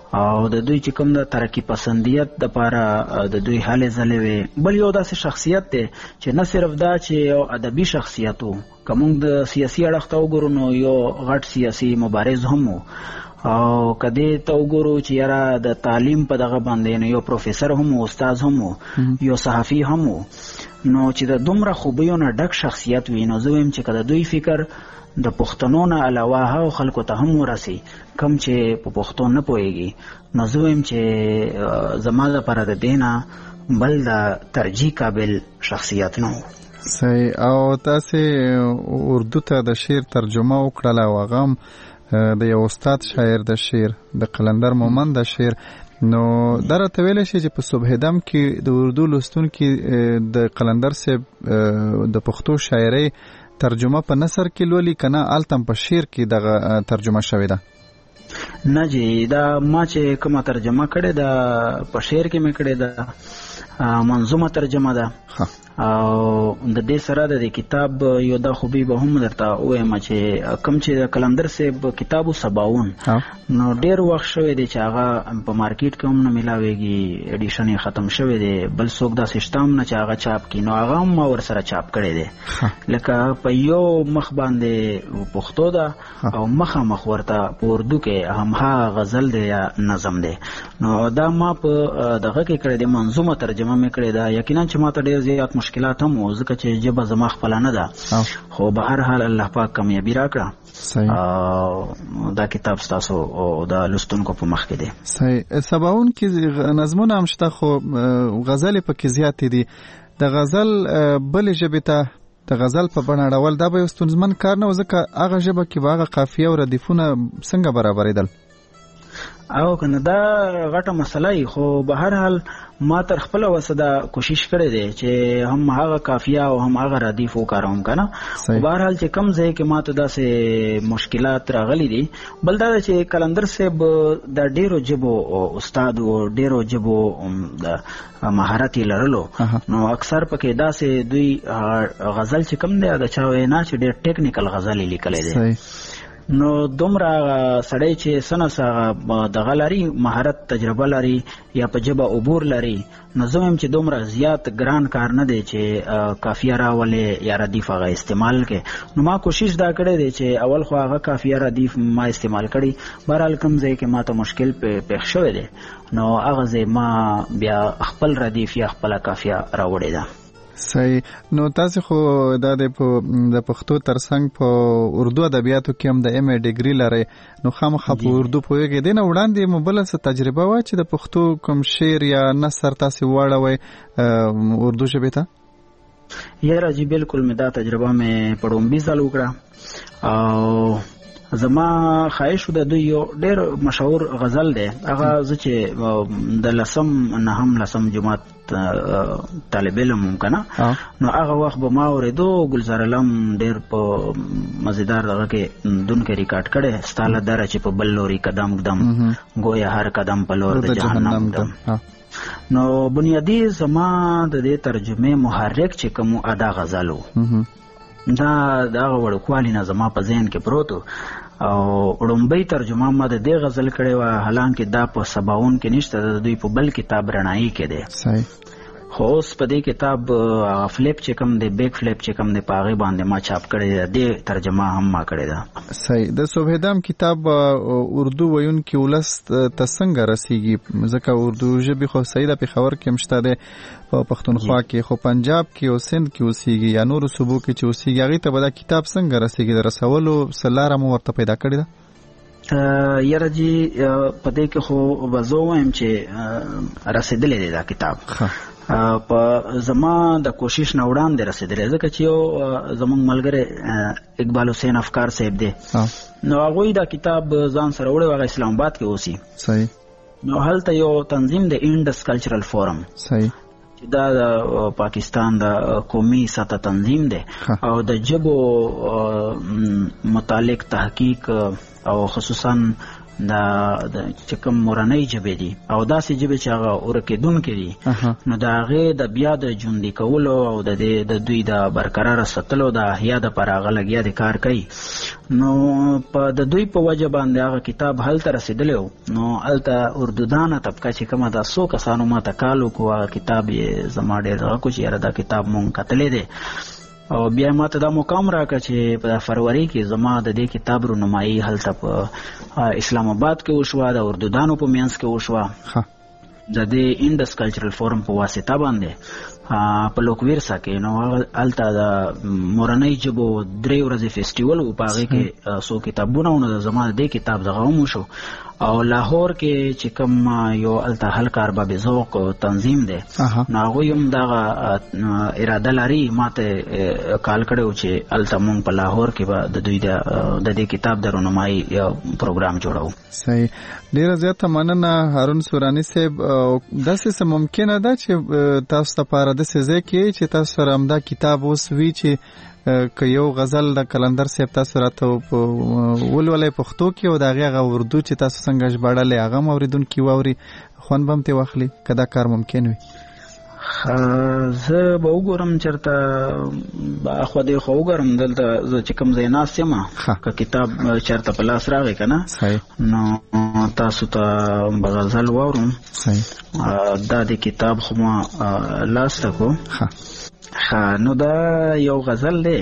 او د دوی چې کوم د ترقی پسندیت د پاره د دوی حالې ځلې وي. بل یو داسې شخصیت دی چې نه صرف دا چې یو ادبي شخصیت و، که موږ د سیاسي اړخ ته وګورو نو یو غټ سیاسي مبارز هم و، او کدی ته وګورو چې یاره د تعلیم په دغه باندې نو یو پروفیسر هم و، استاد هم و، یو صحافي هم و. نو چې د دومره خوبیو نه ډک شخصیت وي نو زه وایم چې که د دوی فکر د پښتنو نه علاوه هغو خلکو ته هم ورسي کم چې په پښتو نه پوهېږي، نو زه وایم چې زما لپاره د دې نه بل د ترجیح قابل شخصیت نه و. صحیح. او تاسې اردو ته د شعر ترجمه وکړله او هغه هم د یو استاد شاعر د شعر د قلندر مومند د شعر، نو دا راته ویلی شي چې په صبح دم کې د اردو لوستونکي د قلندر صاحب د پښتو شاعرۍ ترجمه په نثر کې لولي که نه هلته په شعر کې دغه ترجمه شوې ده؟ نه جی، دا ما چې کومه ترجمه کړې ده په شعر کې مې کړې ده، منظومه ترجمه ده. او د دې سره د کتاب یو دا خوبي به هم درته ووایم چې کوم چې د قلندر صاحب کتاب و سباون، نو ډېر وخت شوی دی چې هغه په مارکیټ کې هم نه میلاویږي، ایډیشن یې ختم شوی دی، بل څوک داسې شته هم نه چې هغه چاپ کړي، نو هغه هم ما ورسره چاپ کړی دی. لکه په یو مخ باندې پښتو ده او مخامخ ورته په اردو کې همها غزل دی یا نظم دی، نو دا ما په دغه کې کړی دی، منظومه ترجمه مې کړې ده. یقینا چې ما ته ډېر زیات مشکلات هم و ځکه چې ژبه زما خپله نه ده، خو به هر حال الله پاک کامیابي راکړه. او دا کتاب ستاسو او د لوستونکو په مخ کې دی. صحیح. سباون کې نظمونه هم شته خو غزلې پکې زیاتې دي. د غزل بلې ژبې ته د غزل په بڼه اړول دا به یو ستونزمن کار نه و ځکه هغه ژبه کې به هغه قافیه او ردیفونه څنګه برابرېدل؟ او کنه دا غټه مسله ای، خو به هر حال ما تر خپل وسه دا کوشش کړی دی چې هم هغه قافیه او هم هغه ردیف وکاروم کنه. خو به هر حال چې کم ځای کې ما ته داسې مشکلات راغلي دي. بل دا چې قلندر صاحب د ډیرو ژبو استاد او ډیرو ژبو د مهارت لرلو، نو اکثر پکې داسې دوی غزل چې کم دی د چا وینا چې ډیر ټیکنیکل غزل لیکلی دی، نو دومره سړی چې سنه دغه لري مهارت تجربه لري یا په ژبه عبور لري، نو زه وایم چې دومره زیات ګران کار نه دی چې قافیه راولې یا ردیف هغه استعمال کړي. نو ما کوشش دا کړی دی چې اول خو هغه قافیه ردیف ما استعمال کړي، بهرحال کوم ځای کې ما ته مشکل پېښ شوی دی نو هغه ځای ما بیا خپل ردیف یا خپله قافیه راوړې ده. صحیح. نو تاسو خو دا د پښتو ترڅنګ په اردو ادبیاتو کې هم د ایم ای ډیګري لرئ، نو خامخا په اردو پوهیږئ. دې نه وړاندې مو بله څه تجربه وه چې د پښتو کوم شعر یا نثر تاسې واړوئ اردو ژبې ته؟ یاره جی بالکل مې دا تجربه مې په ړومبي ځل وکړه، او زما خواهش د دوی یو ډېر مشهور غزل دی، هغه زه چې د لسم نهم لسم جماعت طالب علم هم که نه، نو هغه وخت به ما اورېدو ګلزار علم ډېر په مزیدار دغه کې دون کې ریکارډ کړی، ستا له دره چې په بل لوري قدم ږدم ګویا هر قدم په لور د جهنم دم. نو بنیادي زما د دې ترجمې محرک چې کوم ادا غزل و دا د هغه وړوکوالي نه زما په ذهن کې پروت و، او وړومبۍ ترجمه ما د دې غزل کړې وه، حالانکه دا په سباون کې نشته، د دوی په بل کتاب رڼایي کې دی. صحیح. خو اوس په دې کتاب فلیپ چې کوم دی، بیک فلیپ چې کوم دی، په هغې باندې ما چاپ کړی دی، دې ترجمه هم ما کړې ده. صحیح. د صبحدم کتاب اردو ویونکي ولس ته څنګه رسیږي؟ ځکه اردو ژبې خو صحیح ده پېښور کې هم شته دی، په پښتونخوا کې، خو پنجاب کې او سند کې اوسیږي یا نورو صوبو کې چې اوسیږي، هغې ته به دا کتاب څنګه رسیږي؟ د رسولو څه لاره مو ورته پیدا کړې ده؟ یاره جی په دې کې خو به زه ووایم چې رسېدلی دی دا کتاب، په زما د کوشش نه وړاندې رسېدلی، ځکه چې یو زموږ ملګری اقبال حسین افکار صاحب دی، نو هغوی دا کتاب ځان سره وړی و، هغه اسلام آباد کې اوسي. صحیح. نو هلته یو تنظیم د انډس کلچرل فورم، صحیح، چې دا د پاکستان د قومي سطح تنظیم دی او د ژبو متعلق تحقیق او خصوصا دا چې کوم مورنۍ ژبې دي او داسې ژبې چې هغه ورکېدونکې دي نو د هغې د بیا د ژوندي کولو او د د دوی د برقراره ساتلو د احیا دپاره هغه لګیا د کار کوي. نو په د دوی په وجه باندې هغه کتاب هلته رسېدلی و. نو هلته اردودانه طبقه چې کومه دا څو کسانو ما ته کال وکړو هغه کتاب یې زما ډېر دغه کړو چې یاره دا کتاب مونږ کتلی دی او بیا ما ته دا مقام راکړه چې په فروری کې زما د دې کتاب رونمایي هلته په اسلام آباد کې وشوه د اردودانو په منځ کې وشوه د دې انډس کلچرل فورم په واسطه باندې په لوکویرسا کې. نو هلته د مورنۍ ژبو درې ورځې فیسټیول و په هغې کې څو کتابونه و. نو زما د دې کتاب دغه هم وشو او لاهور کې چې کوم یو هلته هلکه ارباب ذوق تنظیم دی نو هغوی هم دغه اراده لري ما ته کال کړی و چې هلته مونږ په لاهور کې به د دوی د دې کتاب د رونمایي پروګرام جوړو. صحیح، ډېره زیاته مننه هارون سوراني صاحب. داسې څه ممکنه ده چې تاسو لپاره داسې ځای کې چې تاسو سره همدا کتاب اوس وي چې که یو غزل د کلندر صاحب تاسو راته ولولئ پښتو کې او د هغې هغه اردو چې تاسو څنګه ژباړلی هغه هم اورېدونکي واوري خوند به هم ترې واخلي که دا کار ممکن وي؟ زه به وګورم چېرته اخوا دېخوا وګورم دلته زه چې کوم ځای ناست یم که کتاب چېرته په لاس راغی که نه نو تاسو ته به غزل واورم. دا د کتاب خو ما لاس ته کړو. نو دا یو غزل دی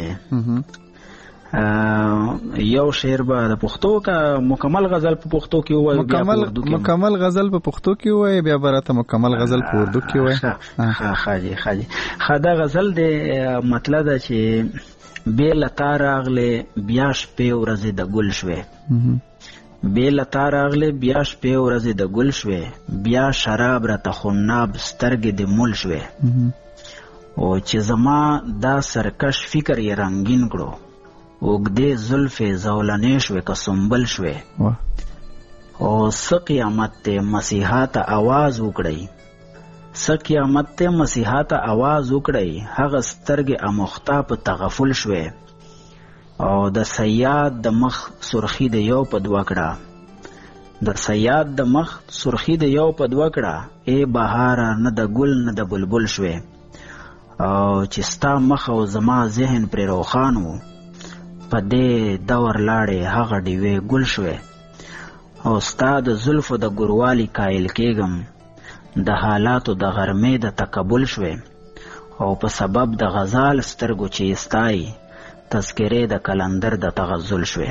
یو شعر به د پښتو که مکمل غزل په پښتو کې ووایو؟ مکمل غزل په پښتو کې ووایي بیا به راته مکمل غزل په اردو کې ووایي. ښه جي ښه جي ښه دا غزل دی مطلب ده چې بې له تا راغلې بیا شپې ورځې د ګل شوې بې له تا راغلې بیا شپې ورځې د ګل شوې بیا شراب راته خناب سترګې د مول شوې او چې زما دا سرکش فکر یې رنګین کړو اوږدې زلفې زولنې شوې که سنبل شوې او څه قیامت دی مسیحا ته آواز وکړئ څه قیامت دی مسیحا ته آواز وکړئ هغه سترګې اموخته په تغفل شوې او د سیاد د مخ سرخي د یو په دوه کړه د سیاد د مخ سرخي د یو په دوه کړه ای بهاره نه د ګل نه د بلبل شوې او چې ستا مخ او زما ذهن پرې روښان و په دې دور لاړې هغه ډیوې ګل شوې او ستا د زلفو د ګروالي قایل کېږم د حالاتو د غرمې د تقبل شوې او په سبب د غزال سترګو چې ستای تذکرې د کلندر د تغزل شوې.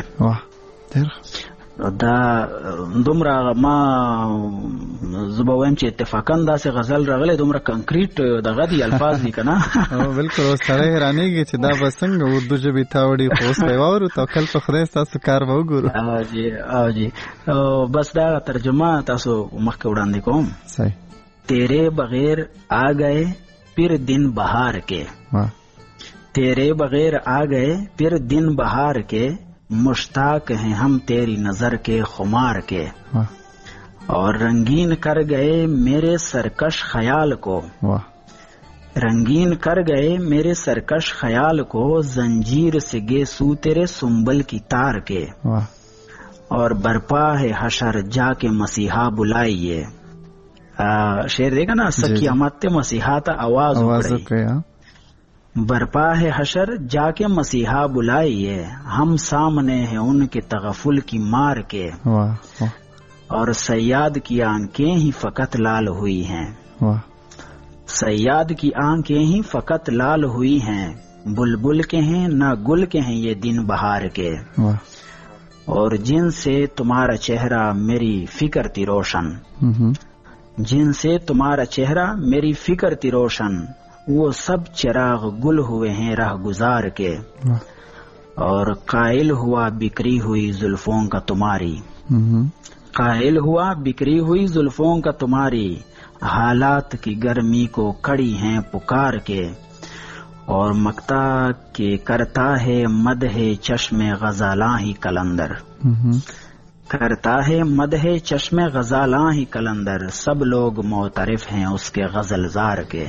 دا دومره ما زه به وایم چې اتفاقا داسې غزل راغلی دومره کنکریټ دغه دي الفاظ دي که نه بلکل اوس سړی حیرانېږي چې دا به څنګه اردو ژبې ته وړي خو اوس به یې واورو توکل په خدای ستاسو کار به وګورو. او جي او جي بس دا ترجمه تاسو مخکې وړاندې کوم. صحیح. تیرے بغیر آ گئے پھر دن بہار کے تیرے بغیر آ گئے پھر دن بہار کے مشتاق ہیں ہم تیری نظر کے خمار کے اور رنگین کر گئے میرے سرکش خیال کو رنگین کر گئے میرے سرکش خیال کو زنجیر سے گیسو تیرے سنبل کی تار کے اور برپا ہے حشر جا کے مسیحا بلائیے. شعر دیکھا نا سکی امت مسیحا تا آواز اکڑی برپا ہے حشر جا کے مسیحا بلائیے ہم سامنے ہیں ان کے تغفل کی مار کے اور سیاد کی آنکھیں ہی فقط لال ہوئی ہیں سیاد کی آنکھیں ہی فقط لال ہوئی ہیں بلبل کے ہیں نہ گل کے ہیں یہ دن بہار کے اور جن سے تمہارا چہرہ میری فکر تھی روشن جن سے تمہارا چہرہ میری فکر تھی روشن وہ سب چراغ گل ہوئے ہیں راہ گزار کے اور قائل ہوا بکری ہوئی زلفوں کا تمہاری قائل ہوا بکری ہوئی زلفوں کا تمہاری حالات کی گرمی کو کڑی ہیں پکار کے اور مکتا کے کرتا ہے مدح چشم غزالاں ہی کلندر کرتا ہے مدح چشم غزالاں ہی کلندر سب لوگ معترف ہیں اس کے غزل زار کے.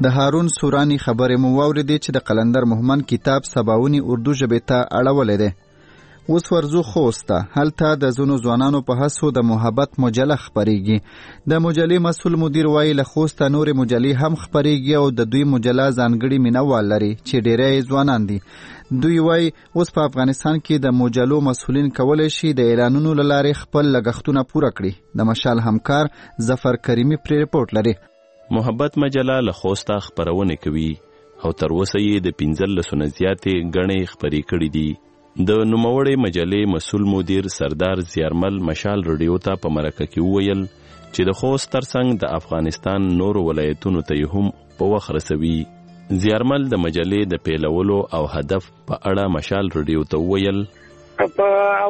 د هارون سورانی خبرې مو واورېدې چې د قلندر مومن کتاب سباونی اردو ژبې ته اړولی دی. اوس ورځو خوست ته. هلته د ځینو ځوانانو په هڅو د محبت مجله خپریږي. د مجلې مسؤل مدیر وایي له خوسته نورې مجلې هم خپریږي او د دوی مجله ځانګړي مینوال لري چې ډېری ځوانان دي. دوی وایي اوس په افغانستان کې د مجلو مسؤلین کولی شي د اعلانونو له لارې خپل لګښتونه پوره کړي. د مشال همکار ظفر کریمي پرې رپورټ لري. محبت مجله له خوسته خپرونه کوي او تر اوسه یې د پنځلسو نه زیاتې ګڼې خپرې کړي دي. د نوموړې مجلې مسؤل مدیر سردار زیارمل مشال رادیو ته په مرکه کې وویل چې د خوست ترڅنګ د افغانستان نورو ولایتونو ته هم په وخت رسوي. زیارمل د مجلې د پیلولو او هدف په اړه مشال رادیو ته وویل په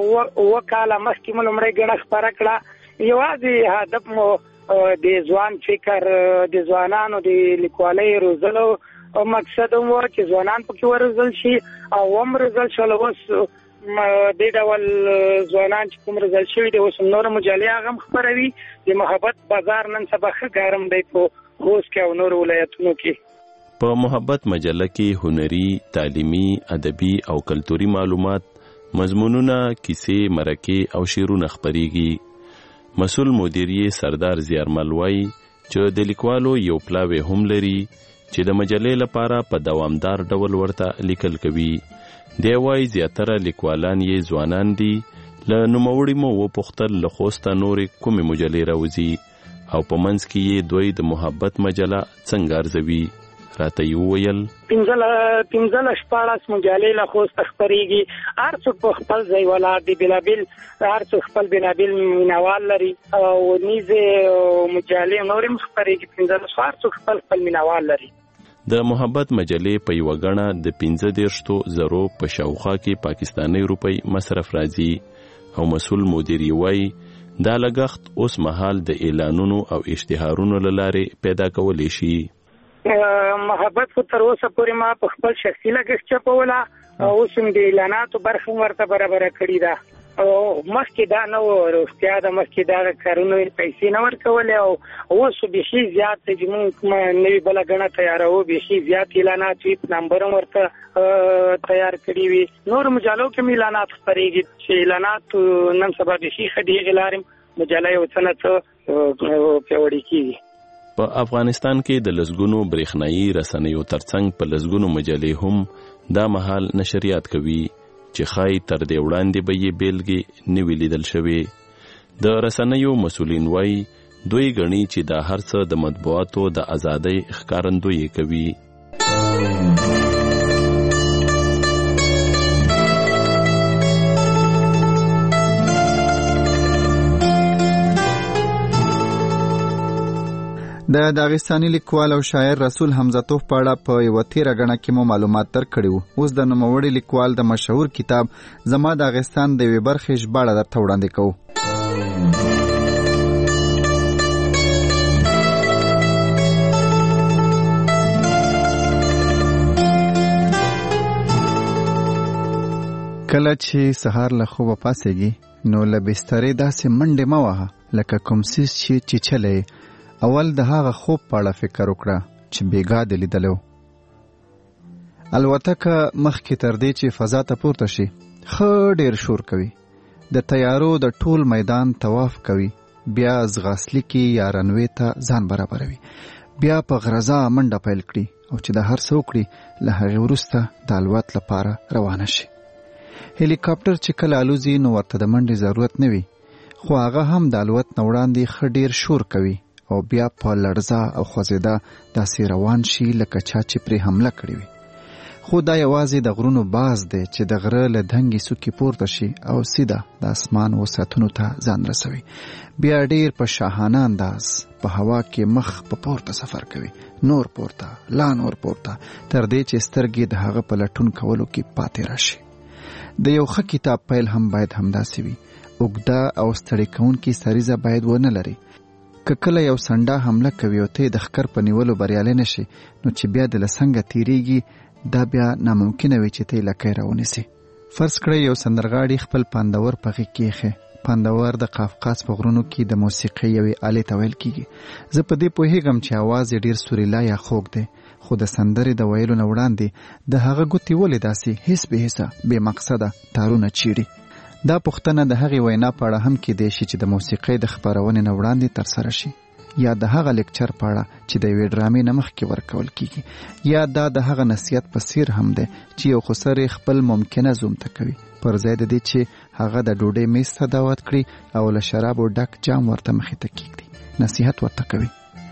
وکاله مخکې مو لومړی ګڼه خپره کړه. یوازې هدف مو د ځوان فکر د ځوانانو د لیکوالۍ روزلو مقصد هم و چې ځوانان پکې ورزل شي او هم رزل شول. اوس دې ډول ځوانان چې کوم رزل شوي دي اوس نور مجلې هغه هم خپروي. د محبت بازار نن سبا ښه ګرم دی په خوست کې او نور ولایتونو کې. په محبت مجله کې هنري، تعلیمي، ادبي او کلتوري معلومات، مضمونونه، کیسې، مرکې او شعرونه خپریږي. مسؤل مدیر سردار زیارمل وایي چې د لیکوالو یو پلاوی هم لري چې د مجلې لپاره په دوامدار ډول ورته لیکل کوي. دی وایي زیاتره لیکوالان یې ځوانان دي. له نوموړي مو وپوښتل له خوسته نورې کومې مجلې راوځي او په منځ کې یې دوی د محبت مجله څنګه ارزوي. راته یې وویل پنځله شپاړس مجلې له خوسته خپریږي. هر څوک په خپل ځای ولاړ دي، بېلابېل هر څوک خپل بېلابېل مینوال لري او نیزې مجلې نورې هم خپریږي. پنځلس هر څوک خپل خپل مینوال لري. د محبت مجلې په یوه ګڼه د پنځه دېرشو زرو په شاوخوا کې پاکستاني روپۍ مصرف راځي او مسؤل مدیر وایي دا لګښت اوس مهال د اعلانونو او اشتهارونو له لارې پیدا کولی شي. محبت خو تر اوسه پورې ما په خپل شخصي لګښت چپوله او اوس هم د اعلاناتو برخه هم ورته برابره کړې ده. او مخکې دا نه و، روغتیا د مخکې دا کارونو پیسې نه ورکولې او اوس بیخي زیات چې موږ نوې بله ګڼه تیاروو بیخي زیات اعلانات وي، نمبر هم ورته تیار کړي وي. نور مجالو کې هم اعلانات خپرېږي چې اعلانات نن سبا بیخي ښه دي. هغې لارې مجله یو څه نه څه پیاوړې کېږي. په افغانستان کې د لسګونو برېښنایي رسنیو ترڅنګ په لسګونو مجلې هم دا مهال نشریات کوي چې ښایي تر دې وړاندې به یې بیلګې نه وي لیدل شوې. د رسنیو مسؤلین وایي دوی ګڼي چې دا هر څه د مطبوعاتو د ازادۍ ښکارندویي کوي. د داغستاني لیکوال او شاعر رسول حمزتوف په اړه په یوه تیره ګڼه کې مو معلومات درکړي وو. اوس د نوموړي لیکوال د مشهور کتاب زما داغستان د یوې برخې ژباړه درته وړاندې کوو. کله چې سهار له خوبه پاسېږي نو له بسترې داسې منډې مه وهه لکه کوم څیز چې چیچلی. اول د هغه خوب په اړه فکر وکړه چې بیګا دې لیدلی و. الوتکه مخکې تر دې چې فضا ته پورته شي ښه ډېر شور کوي. د تیارو د ټول میدان طواف کوي. بیا ځغاسلي کې یا رنوې ته ځان برابروي. بیا په غرضا منډه پیل کړي او چې د هر څه وکړي له هغې وروسته د الوت لپاره روانه شي. هلیکاپټر چې کله الوزي نو ورته د منډې ضرورت نه وي، خو هغه هم د الوت نه وړاندې ښه ډېر شور کوي او بیا په لړزه او خوځېده داسې روان شي لکه چا چې پرې حمله کړې وي. خو دا یوازې د غرونو باز دی چې د غره له دنګې څوکې پورته شي او سیده د اسمان وسعتونو ته ځان رسوي. بیا ډېر په شاهانه انداز په هوا کې مخ په پورته سفر کوي، نور پورته، لا نور پورته، تر دې چې سترګې د هغه په لټون کولو کې پاتې راشي. د یو ښه کتاب پیل هم باید همداسې وي. اوږده او ستړې کوونکې سریزه باید ونه لري. که کله یو سنډا حمله کوي او ته د ښکر په نیولو بریالی نشي نو چې بیا د له څنګه تیریږي دا بیا ناممکنه وي چې ته یې لکۍ راونیسي. فرض کړئ یو سندرغاړي خپل پاندور په غېږ کې ایښی، پندور د قافقاز په غرونو کې د موسیقۍ یوې آلې ته ویل کیږي. زه په دې پوهیږم چې आवाज یې ډیر سوریلا یا خوږ دی، خو د سندرې د ویلو نه وړاندې د هغه ګوتې ولې داسې هیڅ به هیڅه بې مقصده تارونه چیړي. دا پوښتنه د هغې وینا په اړه هم کیدای شي چې د موسیقۍ د خپرونې نه وړاندې ترسره شي، یا د هغه لیکچر په اړه چې د یوې ډرامې نه مخکې ورکول کیږي، یا دا د هغه نصیحت په څیر هم دی چې یو خسر خپل ممکنه زوم ته کوي پر ځای د دې چې هغه د ډوډۍ میز ته دعوت کړي او له شرابو ډک جام ورته مخې ته کیږدي، نصیحت ورته کوي.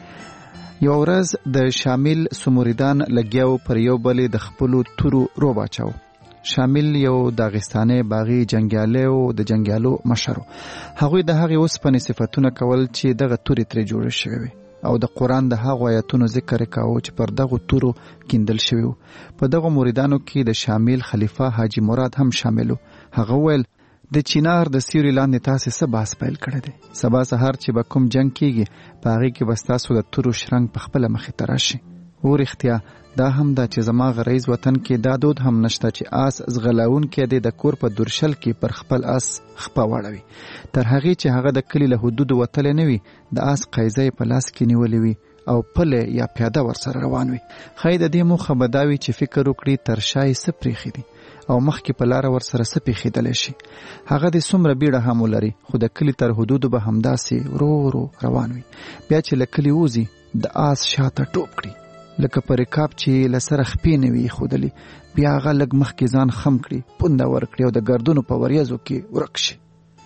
یو ورځ د شامل سموریدان لګیاو پر یو بلې د خپلو تورو روب اچاو. شامل یو داغستاني باغی جنگیالی او د جنگیالو مشر. هغوی د هغې اوسپنې صفتونه کول چې دغه تورې ترې جوړې شوې وي او د قرآن د هغو آیتونو ذکر یې کاوه چې پر دغو تورو کیندل شوي وو. په دغو مریدانو کې د شامل خلیفه حاجي مراد هم شامل و. هغه ویل د چینار د سیوري لاندې تاسې څه بحث پیل کړی دی؟ سبا سهار چې به کوم جنګ کیږي په هغې کې به ستاسو د تورو شرنګ په خپله مخې ته راشي. او رښتیا دا هم دا چې زما غریز وطن کې دا دود هم نشته چې آس ځغلاونکی دی د کور په دورشل کې پر خپل آس خپه واړوي، تر هغې چې هغه د کلي له حدودو وتلی نه وي د آس قیزه یې په لاس کې نیولې وي او پلی یا پیاده ورسره روان وي. ښایي د دې موخه به دا وي چې فکر وکړي تر شا یې څه پرېښي دي او مخکې په لاره ورسره څه پېښېدلی شي. هغه دې څومره بیړه هم ولري خو د کلي تر حدودو به همداسې ورو ورو روان وي. بیا چې له کلي وځي د آس شاته ټوپ کړي لکه په رکاب چې له سره خپې نه وي ایښودلي، بیا هغه لږ مخکې ځان خم کړي، پونده ورکړي او د ګردونو په وریځو کې ورک شي.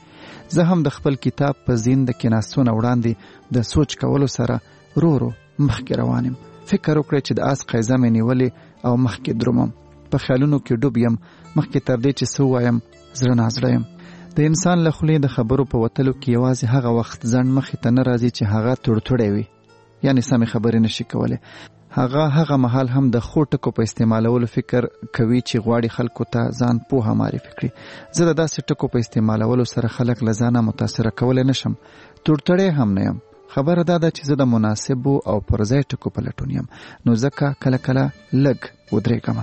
زه هم د خپل کتاب په زین د کېناستو نه وړاندې د سوچ کولو سره رو رو مخکې روان یم. فکر وکړئ چې د آس قیزه مې نیولې او مخکې درومم، په خیالونو کې ډوب یم، مخکې تر دې چې څه ووایم زړه نازړه یم. د انسان له خولې د خبرو په وتلو کې یوازې هغه وخت ځنډ مخې ته نه راځي چې هغه توړتوړی وي، یعنې سمې خبرې نشي کولی. هغه هغه مهال هم د ښو ټکو په استعمالولو فکر کوي چې غواړي خلکو ته ځان پوهه معرفي کړي. زه د داسې ټکو په استعمالولو سره خلک له ځانه متاثره کولی نشم، توړتړی هم نه یم. خبره دا ده چې زه د مناسبو او پر ځای ټکو په لټون یم، نو ځکه کله کله لږ ودرېږم.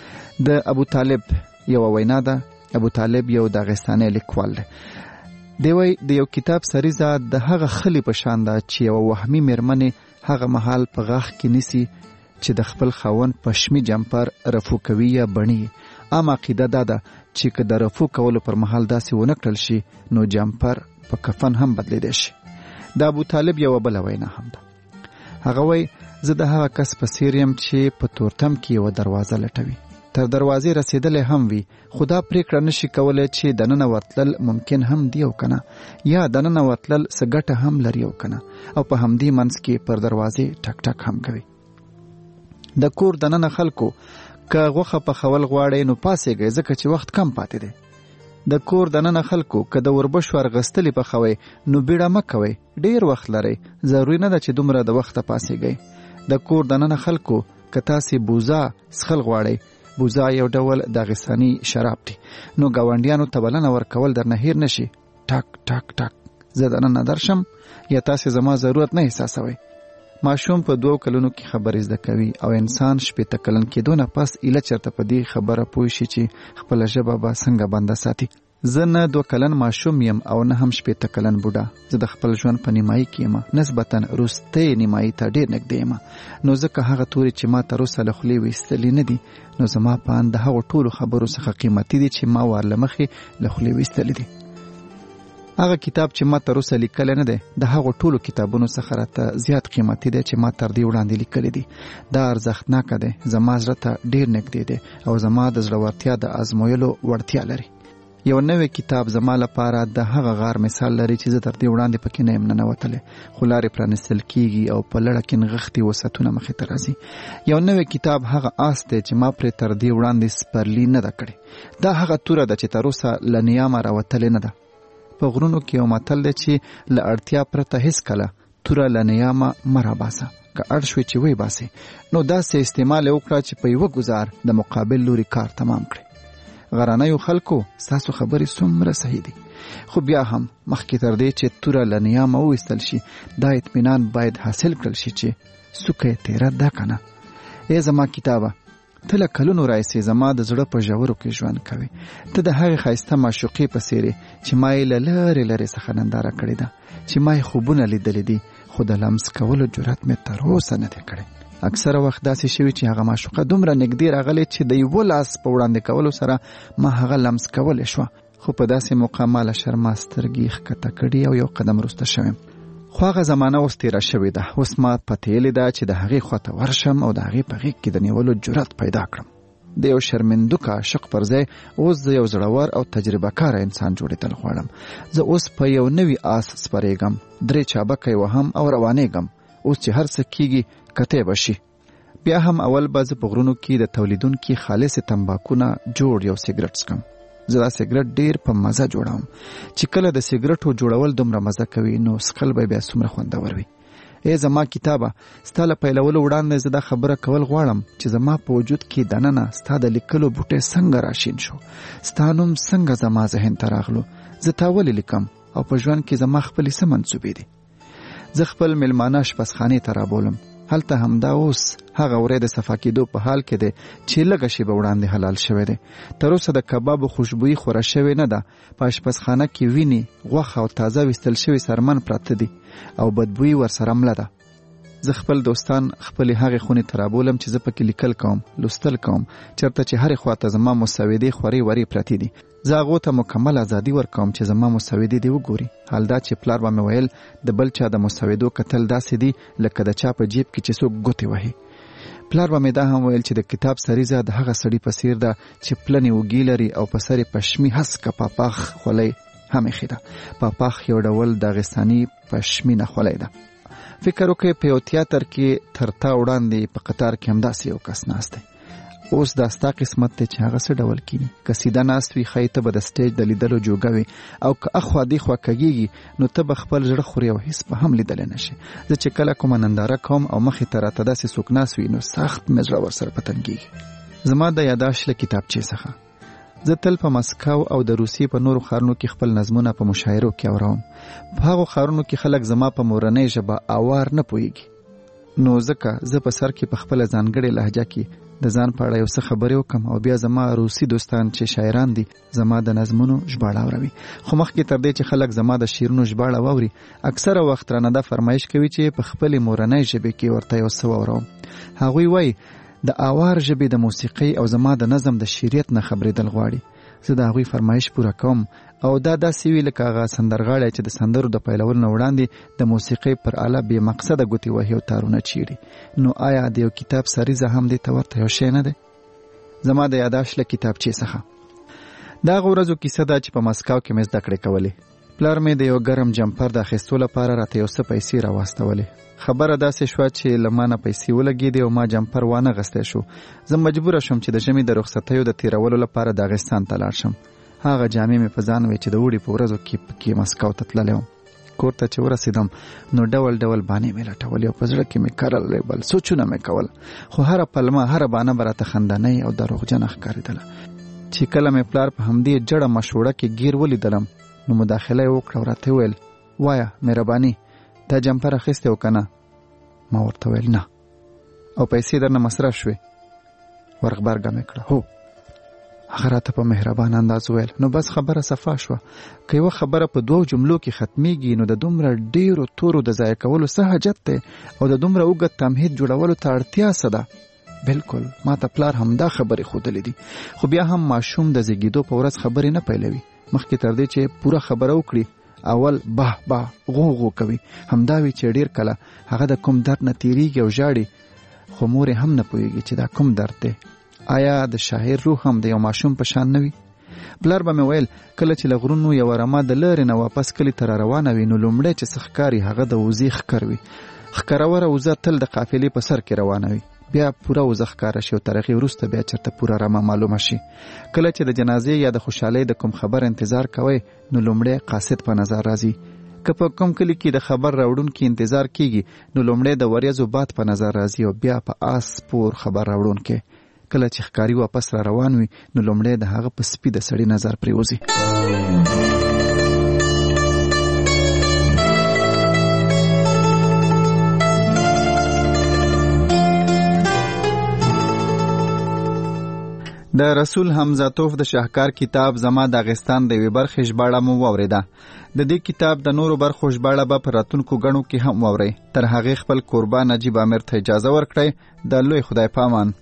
د ابو طالب یو وینا ده. ابو طالب یو داغستاني لیکوال دی. دی وایي د یو کتاب سریزه د هغه خلی په شان ده چې یو وهمي میرمنې هغه مهال په غاښ کې نیسي چې د خپل خاوند پشمي جمپر رفو کوي یا بڼي. عام عقیده دا ده چې که د رفو کولو پر مهال داسې ونه کړل شي نو جمپر په کفن هم بدلیدی شي. د ابو طالب یو بله وینا هم ده. هغه وایي زه د هغه کس په څیر یم چې په تورتم کې یوه دروازه لټوي، تر دروازې رسیدلی هم وي خو دا پرېکړه نشي کولی چې دننه ورتلل ممکن هم دی او کنه، یا دننه ورتلل څه ګټه هم لري او کنه، او په همدې منځ کې پر دروازې ټک ټک هم کوي. د کور دننه خلکو که غوښه پخول غواړئ نو پاسېږئ ځکه چې وخت کم پاتې دی. د کور دننه خلکو که د وربشو ارغستلې پخوئ نو بیړه مه کوئ، ډیر وخت لرئ، ضروري نه ده چې دومره د وخته پاسېږئ. د کور دننه خلکو که تاسې بوزا څښل غواړئ، بوزا یو ډول داغستاني شراب دی، نو ګاونډیانو ته بلنه ورکول درنه هیر نشي. ټک ټک ټک زه دننه درشم یا تاسې زما ضرورت نه احساسوئ. ماشوم په دوو کلونو کې خبرې زده کوي او انسان شپېته کلن کېدو نه پس ایله چېرته په دې خبره پوه شي چې خپله ژبه به څنګه بنده ساتي. زه نه دوه کلن ماشوم یم او نه هم شپېته کلن بوډا. زه د خپل ژوند په نیمایي کې یم، نسبتا وروستۍ نیمایي ته ډېر نږدې یم. نو ځکه هغه تورې چې ما تر اوسه له خولې ویستلې نه دي، نو زما په اند د هغو ټولو خبرو څخه قیمتي دي چې ما ور له مخې له خولې ویستلې دي. هغه کتاب چې ما تر اوسه لیکلی نه دی د هغو ټولو کتابونو څخه راته زیات قیمتي دی چې ما تر دې وړاندې لیکلی دي. دا ارزښتناکه دی، زما زړه ته ډېر نږدې دی او زما د زړورتیا د ازمویلو وړتیا لري. یو نوی کتاب زما لپاره د هغه غار مثال لري چې زه تر دې وړاندې پکې نه یم ننوتلی، خو لارې پرانیستل کېږي او په لړه کې نغښتي وسعتونه مخې ته راځي. یو نوی کتاب هغه آس دی چې ما پرې تر دې وړاندې سپرلي نه ده کړې. دا هغه توره ده چې تر اوسه له نیامه راوتلې نه ده. په غرونو کې یو متل دی چې له اړتیا پرته هیڅ کله توره له نیامه مه راباسه، که اړ شوې چې وی باسې نو داسې استعمال یې وکړه چې په یوه ګزار د مقابل لوري کار تمام کړي. غرانیو خلکو ستاسو خبرې څومره صحیح دي، خو بیا هم مخکې تر دې چې توره له نیامه وویستل شي دا اطمینان باید حاصل کړل شي چې څوکه یې تیره ده که نه. ای زما کتابه، ته له کلونو راهیسې زما د زړه په ژورو کې ژوند کوي. ته د هغې ښایسته معشوقې په څېر چې ما یې له لرې لرې څخه ننداره کړې ده، چې ما یې خوبونه لیدلي دي، خو د لمس کولو جرأت مې تر اوسه نه دی کړی. اکثره وخت داسې شوي چې هغه معشوقه دومره نږدې راغلې چې د یوه لاس په وړاندې کولو سره ما هغه لمس کولی شوه، خو په داسې موقع ما له شرما سترګې ښکته کړي او یو قدم وروسته شوم. خو هغه زمانه اوس تېره شوې ده. اوس ما پتېلې ده چې د هغې خواته ورشم او د هغې په غېږ کې د نیولو جرأت پیدا کړم. د یو شرمندوکه عاشق پر ځای اوس زه یو زړور او تجربه کاره انسان جوړېدل غواړم. زه اوس په یو نوي آس سپرېږم، درې چابکه یې وهم او روانېږم. اوس چې هر څه کېږي کتی به شي. بیا هم اول به زه په غرونو کې د تولیدونکي خالصې تمباکونه جوړ یو سیګرټ څکم. زه دا سیګرټ ډیر په مزه جوړوم چې کله د سیګرټو جوړول دومره مزه کوي نو څکل به بیا څومره خوندور وي. ای زما کتابه، ستا له پیلولو وړاندې زه دا خبره کول غواړم چې زما په وجود کې دننه ستا د لیکلو بوټی څنګه راشین شو، ستا نوم څنګه زما ذهن ته راغلو، زه تا ولې لیکم او په ژوند کې زما خپلې څه منصوبې دي. زه خپل میلمانه شپسخانې ته رابولم. هلته همدا اوس هغه وری د صفا کېدو په حال کې دی چې لږه شیبه وړاندې حلال شوی دی. تر اوسه د کبابو خوشبويي خوره شوې نه ده. په اشپزخانه کې وینې، غوښه او تازه ویستل شوي سرمن پراته دي او بدبويي ورسره مله ده. زه خپل دوستان خپلې هغې خونې ته رابولم چې زه پکې لیکل کوم، لوستل کوم، چېرته چې هرې خواته زما مسودې خورې ورې پرتې دي. زه هغو ته مکمل ازادي ورکوم چې زما مسودې دې وګوري. حال دا چې پلار به مې ویل د بل چا د مسودو کتل داسې دي لکه د چا په جیب کې چې څوک ګوتې وهي. پلار به مې دا هم ویل چې د کتاب سریزه د هغه سړي په څیر ده چې پلنې اوږې لري او په سر یې پشمي هسکه پاپاخ خولۍ هم ایښې ده. پاپاخ یو ډول داغستاني پشمینه خولۍ ده. فکر وکړئ په یو تیاتر کې تر تا وړاندې په قطار کې همداسې یو کس ناست دی. اوس دا ستا قسمت دی چې هغه څه ډول کینی. که سیده ناست وي ښایي ته به د سټیج د لیدلو جوګه وي او که اخوا دیخوا کږېږي نو ته به خپل زړه خوري او هېڅ به هم لیدلی نه شي. زه چې کله کومه ننداره کوم او مخې ته راته داسې څوک ناست وي نو سخت مې زړه ورسره په تنګېږي. زما د یاداشت له کتابچې څخه زه تل په مسکو او د روسیې په نورو ښارونو کې خپل نظمونه په مشاعرو کې اورم. په هغو ښارونو کې خلک زما په مورنۍ ژبه اوار نه پوهېږي، نو ځکه زه په سر کې په خپله ځانګړې لهجه کې د ځان په اړه یو څه خبرې وکم او بیا زما روسي دوستان چې شاعران دي زما د نظمونو ژباړه اوروي. خو مخکې تر دې چې خلک زما د شعرونو ژباړه واوري اکثره وخت رانه دا فرمایش کوي چې په خپلې مورنۍ ژبې کې ورته یو څه واورم. هغوی وایي د اوار ژبې د موسیقۍ او زما د نظم د شعریت نه خبرېدل غواړي. زه د هغوی فرمایش پوره کوم او دا داسې وي لکه هغه سندرغاړی چې د سندرو د پیلولو نه وړاندې د موسیقۍ پر آله بې مقصده ګوتې وهي او تارونه چیړي. نو آیا د یو کتاب سریزه هم دې ته ورته یو شی نه دی؟ زما د یاداشت له کتابچې څخه دا هغه ورځو کیسه ده چې په مسکو کې مې زده کړې کولې. پلار مې د یو ګرم جمپر د اخیستو لپاره راته یو څه پیسې راواستولې. خبره داسې شوه چې له ما نه پیسې ولګېدې او ما جمپر وانه غستی شو. زه مجبوره شوم چې د ژمي د رخصتیو د تېرولو لپاره داغستان ته لاړ شم. هغه جامې مې په ځان وې چې د اوړي په ورځو کې پکې مسکو ته تللی وم. کور ته چې ورسېدم نو ډول ډول بانې مې لټولې او په زړه کې مې کرل بل سوچونه مې کول، خو هره پلمه هره بانه به راته خندنۍ او دروغجنه ښکارېدله. چې کله مې پلار په همدې جړه مشوړه کې ګیر ولیدلم نو مداخله یې وکړه او راته وویل وایه مهرباني دا جمپر اخیستی و که نه؟ ما ورته ویل نه. او پیسې درنه مصرف شوې؟ ورغبرګه مې کړه هو. هغه راته په مهربان انداز ویل نو بس خبره صفا شوه. که یوه خبره په دوو جملو کې ختمیږي نو د دومره ډیرو تورو د ضایع کولو څه حاجت دی او د دومره اوږد تمهید جوړولو ته اړتیا څه ده؟ بالکل ما ته پلار همدا خبرې ښودلې دي. خو بیا هم ماشوم د زیږېدو په ورځ خبرې نه پیلوي. مخکې تر دې چې پوره خبره وکړي اول باه باه غو غو کوي. همدا وی چې ډیر کله هغه د کوم درد نه تیریږي او ژاړي خو مور هم نه پوهېږي چې دا کوم درد دی. آیا د شاعر روح هم د یو ماشوم په شان نه وي؟ پلار به مې ویل کله چې له غرونو یوه رمه د لارې نه واپس کلي ته را روانه وي نو لومړی چې څه ښکاري هغه د وزې ښکر وي. ښکروره وزه تل د قافلې په سر کې روانه وي، بیا پوره وزه ښکاره شي او تر هغې وروسته بیا چېرته پوره رمه معلومه شي. کله چې د جنازې یا د خوشحالۍ د کوم خبر انتظار کوئ نو لومړی قاصد په نظر راځي. که په کوم کلي کې د خبر راوړونکي انتظار کیږي نو لومړی د وریځو باد په نظر راځي او بیا په آس سپور خبر راوړونکی. کله چې ښکاري واپس را روان وي نو لومړی د هغه په سپي د سړي نظر پرېوځي. د رسول حمزه توف د شاهکار کتاب زما داغستان د یوې برخې ژباړه مو واورېده. د دې کتاب د نورو برخو ژباړه به په راتلونکو ګڼو کې هم واورئ. تر هغې خپل کوربه نجیب امیر ته اجازه ورکړئ. د لوی خدای په امان.